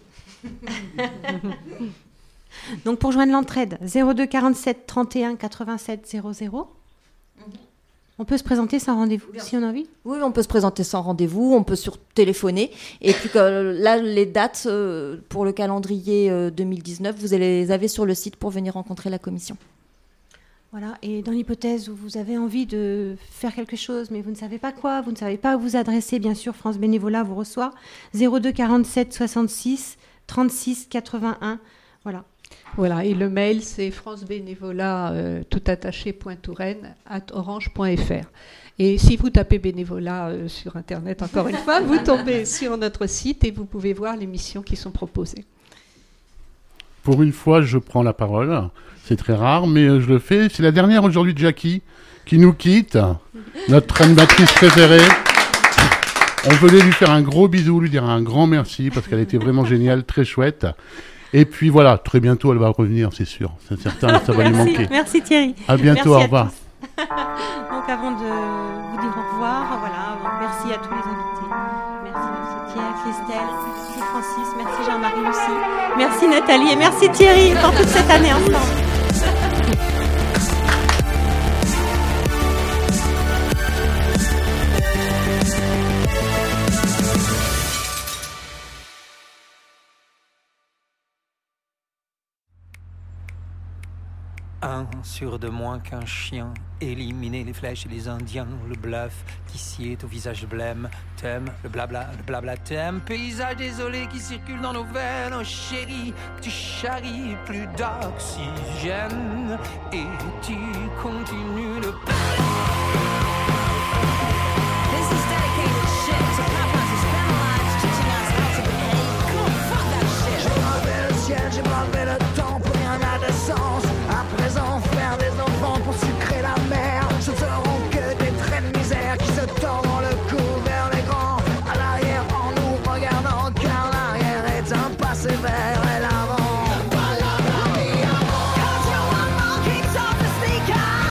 Donc pour joindre l'entraide, zéro deux quarante-sept trente et un quatre-vingt-sept zéro zéro. On peut se présenter sans rendez-vous, bien si on a envie ? Oui, on peut se présenter sans rendez-vous, on peut sur téléphoner. Et puis que, là, les dates euh, pour le calendrier euh, deux mille dix-neuf, vous les avez sur le site pour venir rencontrer la commission. Voilà, et dans l'hypothèse où vous avez envie de faire quelque chose, mais vous ne savez pas quoi, vous ne savez pas où vous adresser, bien sûr, France Bénévolat vous reçoit, zéro deux quarante-sept soixante-six trente-six quatre-vingt-un, voilà. Voilà, et le mail, c'est francebénévolat, euh, tout attaché, point touraine, arobase orange point f r. Et si vous tapez bénévolat euh, sur Internet, encore une fois, vous tombez sur notre site et vous pouvez voir les missions qui sont proposées. Pour une fois, je prends la parole. C'est très rare, mais je le fais. C'est la dernière aujourd'hui de Jackie, qui nous quitte, notre animatrice préférée. On voulait lui faire un gros bisou, lui dire un grand merci, parce qu'elle était vraiment géniale, très chouette. Et puis voilà, très bientôt, elle va revenir, c'est sûr. C'est certain, ça va lui manquer. Merci Thierry. À bientôt, merci au revoir. Donc avant de vous dire au revoir, voilà, donc merci à tous les invités. Merci merci Pierre, Christelle, merci Francis, merci Jean-Marie Lucie, merci Nathalie et merci Thierry pour toute cette année ensemble. Un sur de moins qu'un chien, éliminer les flèches et les indiens, le bluff qui sied au visage blême, thème, le blabla, le blabla thème, paysage désolé qui circule dans nos veines, oh chérie, que tu charries, plus d'oxygène, et tu continues le...